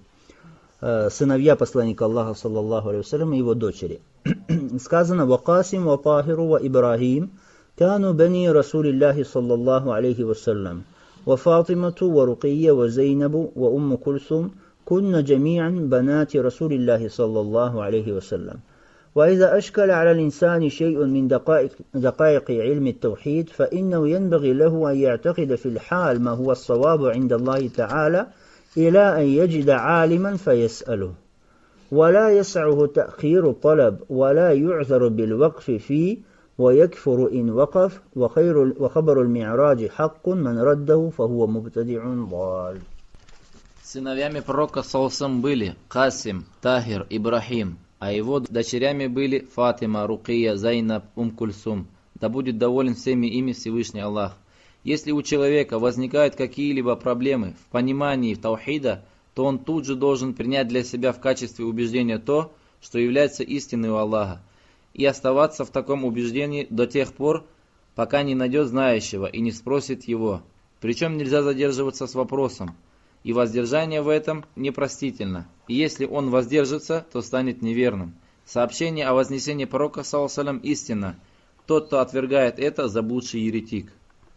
Сыновья посланника Аллаха саллаллаху алейхи вассалям и его дочери. Сказано «Вакасим ва Тахиру ва Ибрахим кану бани Расулиллахи саллаллаху алейхи вассалям». وفاطمة ورقية وزينب وأم كلثوم كن جميعا بنات رسول الله صلى الله عليه وسلم. وإذا أشكل على الإنسان شيء من دقائق, دقائق علم التوحيد فإنه ينبغي له أن يعتقد في الحال ما هو الصواب عند الله تعالى إلى أن يجد عالما فيسأله ولا يسعه تأخير الطلب ولا يعذر بالوقف فيه ويكفر إن وقف وخير وخبر المعراج حق من رده فهو مبتدع ضال. Сыновьями пророка саллаллаху были Касим, Тахир, Ибрахим, а его дочерями были Фатима, Рукия, Зайнаб, Ум Кульсум. Да будет доволен всеми ими Всевышний Аллах. Если у человека возникают какие-либо проблемы в понимании таухида, то он тут же должен принять для себя в качестве убеждения то, что является истиной у Аллаха, и оставаться в таком убеждении до тех пор, пока не найдет знающего и не спросит его. Причем нельзя задерживаться с вопросом, и воздержание в этом непростительно. И если он воздержится, то станет неверным. Сообщение о вознесении пророка саллаллаху алейхи ва саллям истина. Тот, кто отвергает это, заблудший еретик.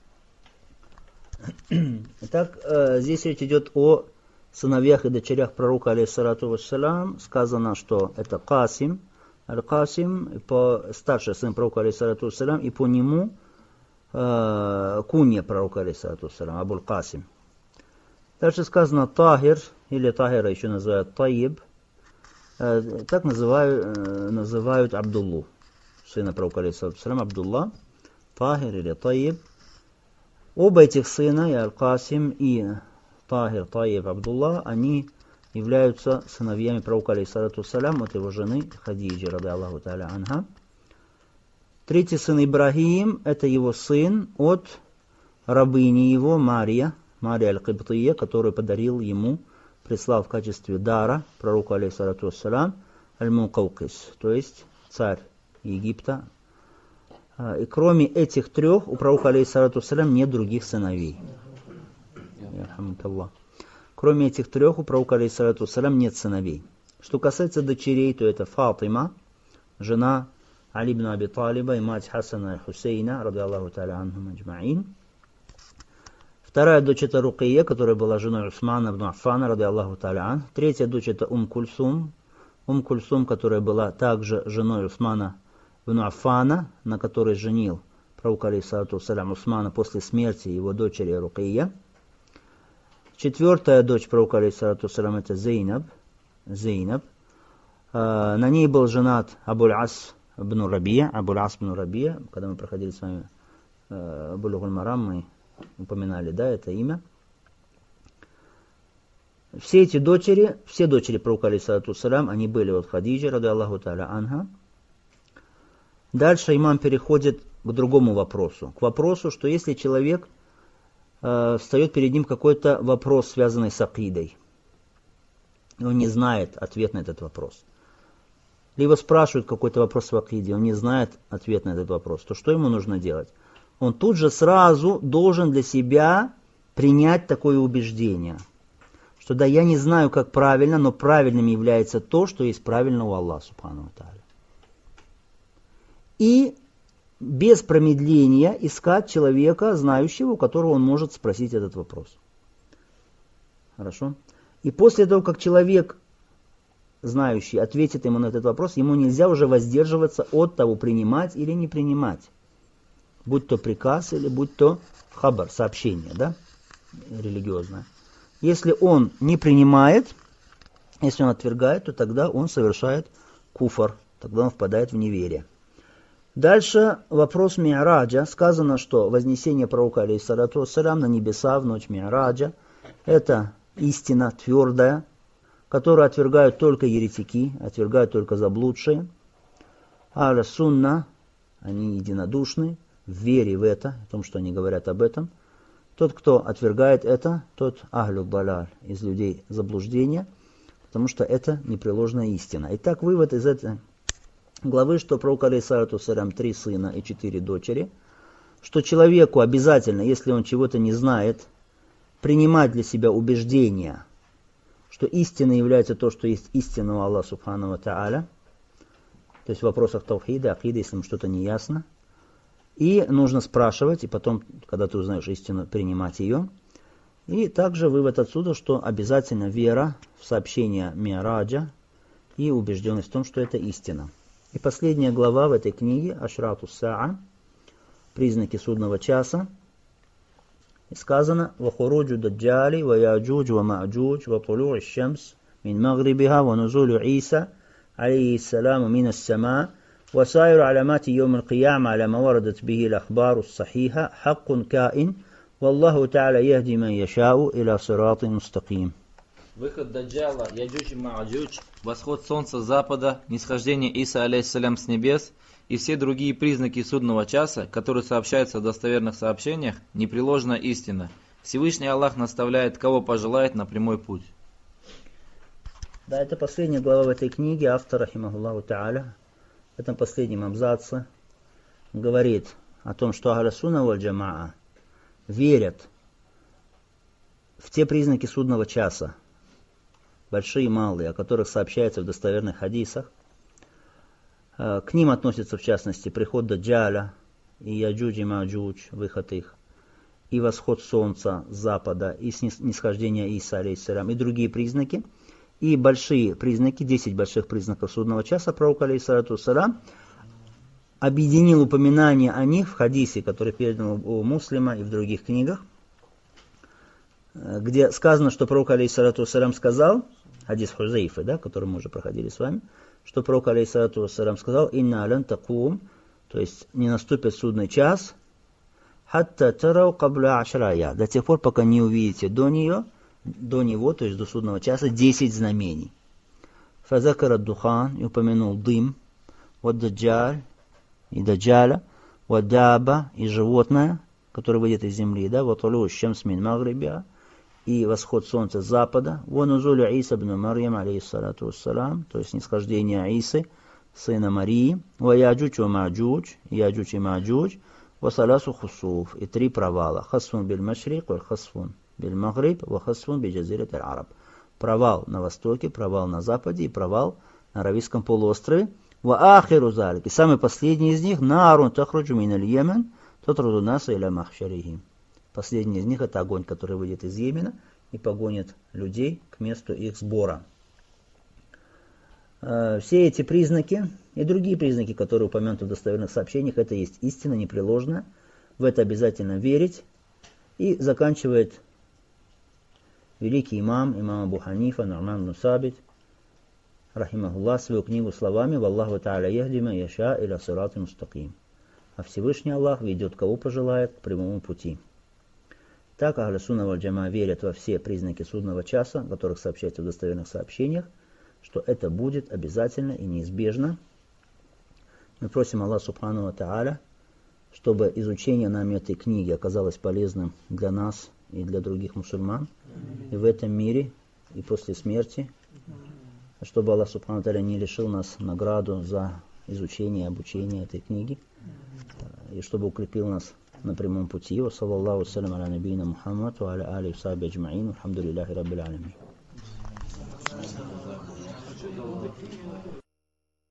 Итак, здесь речь идет о сыновьях и дочерях пророка, алейхиссалату вассалям. Сказано, что это Касим, Аль-Касим, старший сын пророка, алейхиссалату вассалям, и по нему э, кунья пророка, алейхиссалату вассалям, Абуль-Касим. Дальше сказано Тахир, или Тахира еще называют Таиб, э, так называют, э, называют Абдуллу, сына пророка, алейхиссалату вассалям, Абдулла, Тахир или Таиб. Оба этих сына, и Аль-Касим, и Тахир, Таиб, Абдулла, они являются сыновьями пророка, алейхиссалату вассалям, от его жены Хадиджи, ради Аллаху та'аля анха. Третий сын Ибрахим, это его сын от рабыни его, Мария, Мария аль-Кибтия, которую подарил ему, прислал в качестве дара пророку, алейхиссалату вассалям, Аль-Мукаукис, то есть царь Египта. И кроме этих трех, у пророка, алейхиссалату вассалям, нет других сыновей. Ярхамукаллах. Кроме этих трех, у пророка, алейхиссалату вассалям, нет сыновей. Что касается дочерей, то это Фатима, жена Али ибн Аби Талиба и мать Хасана и Хусейна, ради Аллаху та'аля анхум аджмаин. Вторая дочь это Рукия, которая была женой Усмана ибн Аффана, ради Аллаху та'аля ан. Третья дочь это Ум Кульсум, Ум Кульсум, которая была также женой Усмана ибн Аффана, на которой женил пророк, алейхиссалату вассалям, Усмана после смерти его дочери Рукия. Четвертая дочь пророка, алейхиссалату вассалям, это Зейнаб. Зейнаб. А, на ней был женат Абуль-Ас ибн Рабия. Абуль-Ас ибн Рабия. Когда мы проходили с вами э, Булугуль Марам, мы упоминали, да, это имя. Все эти дочери, все дочери пророка, алейхиссалату вассалям, они были от Хадиджи, ради Аллаху та'аля анха. Дальше имам переходит к другому вопросу. К вопросу, что если человек встает перед ним какой-то вопрос, связанный с акидой, и он не знает ответ на этот вопрос. Либо спрашивают какой-то вопрос в акиде, он не знает ответ на этот вопрос, то что ему нужно делать? Он тут же сразу должен для себя принять такое убеждение, что да, я не знаю, как правильно, но правильным является то, что есть правильно у Аллаха субхану ва тааля. и без промедления искать человека, знающего, у которого он может спросить этот вопрос. Хорошо? И после того, как человек, знающий, ответит ему на этот вопрос, ему нельзя уже воздерживаться от того, принимать или не принимать. Будь то приказ или будь то хабар, сообщение, да, религиозное. Если он не принимает, если он отвергает, то тогда он совершает куфр, тогда он впадает в неверие. Дальше вопрос Ми'раджа. Сказано, что вознесение пророка алейхиссалату вассалям на небеса в ночь Ми'раджа – это истина твердая, которую отвергают только еретики, отвергают только заблудшие. Аля сунна, они единодушны в вере в это, в том, что они говорят об этом. Тот, кто отвергает это, тот ахлю далаль, из людей заблуждения, потому что это непреложная истина. Итак, вывод из этой главы, что пророк алейхиссалату вассалям три сына и четыре дочери, что человеку обязательно, если он чего-то не знает, принимать для себя убеждения, что истиной является то, что есть истина у Аллаха субхану ва тааля, то есть в вопросах таухида, акида, если ему что-то не ясно. И нужно спрашивать, и потом, когда ты узнаешь истину, принимать ее. И также вывод отсюда, что обязательно вера в сообщение Ми'раджа и убежденность в том, что это истина. И последняя глава в этой книге, Ашрату Саа, признаки судного часа, и сказано: «Вахуруджу даджали, ва яджудж, ва ма'джудж, ва тулу'и шамс, мин магрибиха, ва нузулю Иса, алейхиссаляму мин ас-сама, ва сайру аламати йом аль-кияма, аля ма варадат бихи л-ахбару с-сахиха, хаккун каин, валлаху та'аля яхди ман яшау, иля сираты мустаким». Выход Даджала, Яджудж и Ма'джудж, восход солнца с запада, нисхождение Иса алейхиссалям с небес и все другие признаки судного часа, которые сообщаются в достоверных сообщениях, непреложная истина. Всевышний Аллах наставляет, кого пожелает, на прямой путь. Да, это последняя глава в этой книге. Автор, рахимахуллаху та'аля, в этом последнем абзаце говорит о том, что ахлю сунна валь джамаа верят в те признаки судного часа, большие и малые, о которых сообщается в достоверных хадисах. К ним относятся, в частности, приход Даджаля и Яджудж и Маджудж, выход их, и восход солнца с запада, и нисхождение Иса, алейхиссалям, и другие признаки. И большие признаки, десять больших признаков судного часа, пророк, алейхиссалату вассалям, объединил упоминание о них в хадисе, который передан у Муслима и в других книгах, где сказано, что пророк, алейхиссалату вассалям, сказал, хадис Хузайфы, да, который мы уже проходили с вами, что пророк, алейхиссалату вассалям, сказал: «Инна алян такум», то есть не наступит судный час, «хатта тарау кабля ашрая», до тех пор, пока не увидите до нее, до него, то есть до судного часа, десять знамений. Фазакара духан, и упомянул дым, вот даджаль, и даджаля, вот даба, и животное, которое выйдет из земли, да, вот улу шамс мин магрибиа, и восход солнца с запада, вон узулю Иса ибн Марьям, алейхиссалату вассалам, то есть нисхождение Исы, сына Марии, ва яджудж ва маджудж, яджудж и маджудж, ва саласу хусуф, и три провала, хасфун биль машрик, ва хасфун биль магриб, ва хасфун би джазират аль-араб. Провал на востоке, провал на западе и провал на Аравийском полуострове. Ва ахиру залик, и самый последний из них, нарун тахруджу мин аль-Йемен, татруду наса иля махшарихим. Последний из них — это огонь, который выйдет из Йемена и погонит людей к месту их сбора. Все эти признаки и другие признаки, которые упомянуты в достоверных сообщениях, это есть истина непреложная. В это обязательно верить. И заканчивает великий имам, имам Абу Ханифа, Ну'ман ибн Сабит, рахимахуллах, свою книгу словами: «Валлаху та'аля яхди ман яша иля сирати мустаким». А Всевышний Аллах ведет, кого пожелает, к прямому пути. Так ахлю сунна валь джамаа верят во все признаки судного часа, о которых сообщается в достоверных сообщениях, что это будет обязательно и неизбежно. Мы просим Аллаха субхану ва тааля, чтобы изучение нами этой книги оказалось полезным для нас и для других мусульман, и в этом мире, и после смерти, чтобы Аллах субхану ва тааля не лишил нас награду за изучение и обучение этой книги, и чтобы укрепил нас на прямом пути. Ва саллаллаху салям аля набийна Мухаммад ва аля алихи ва сахбихи аджмаин. Алхамдулиллахи раббил алямин.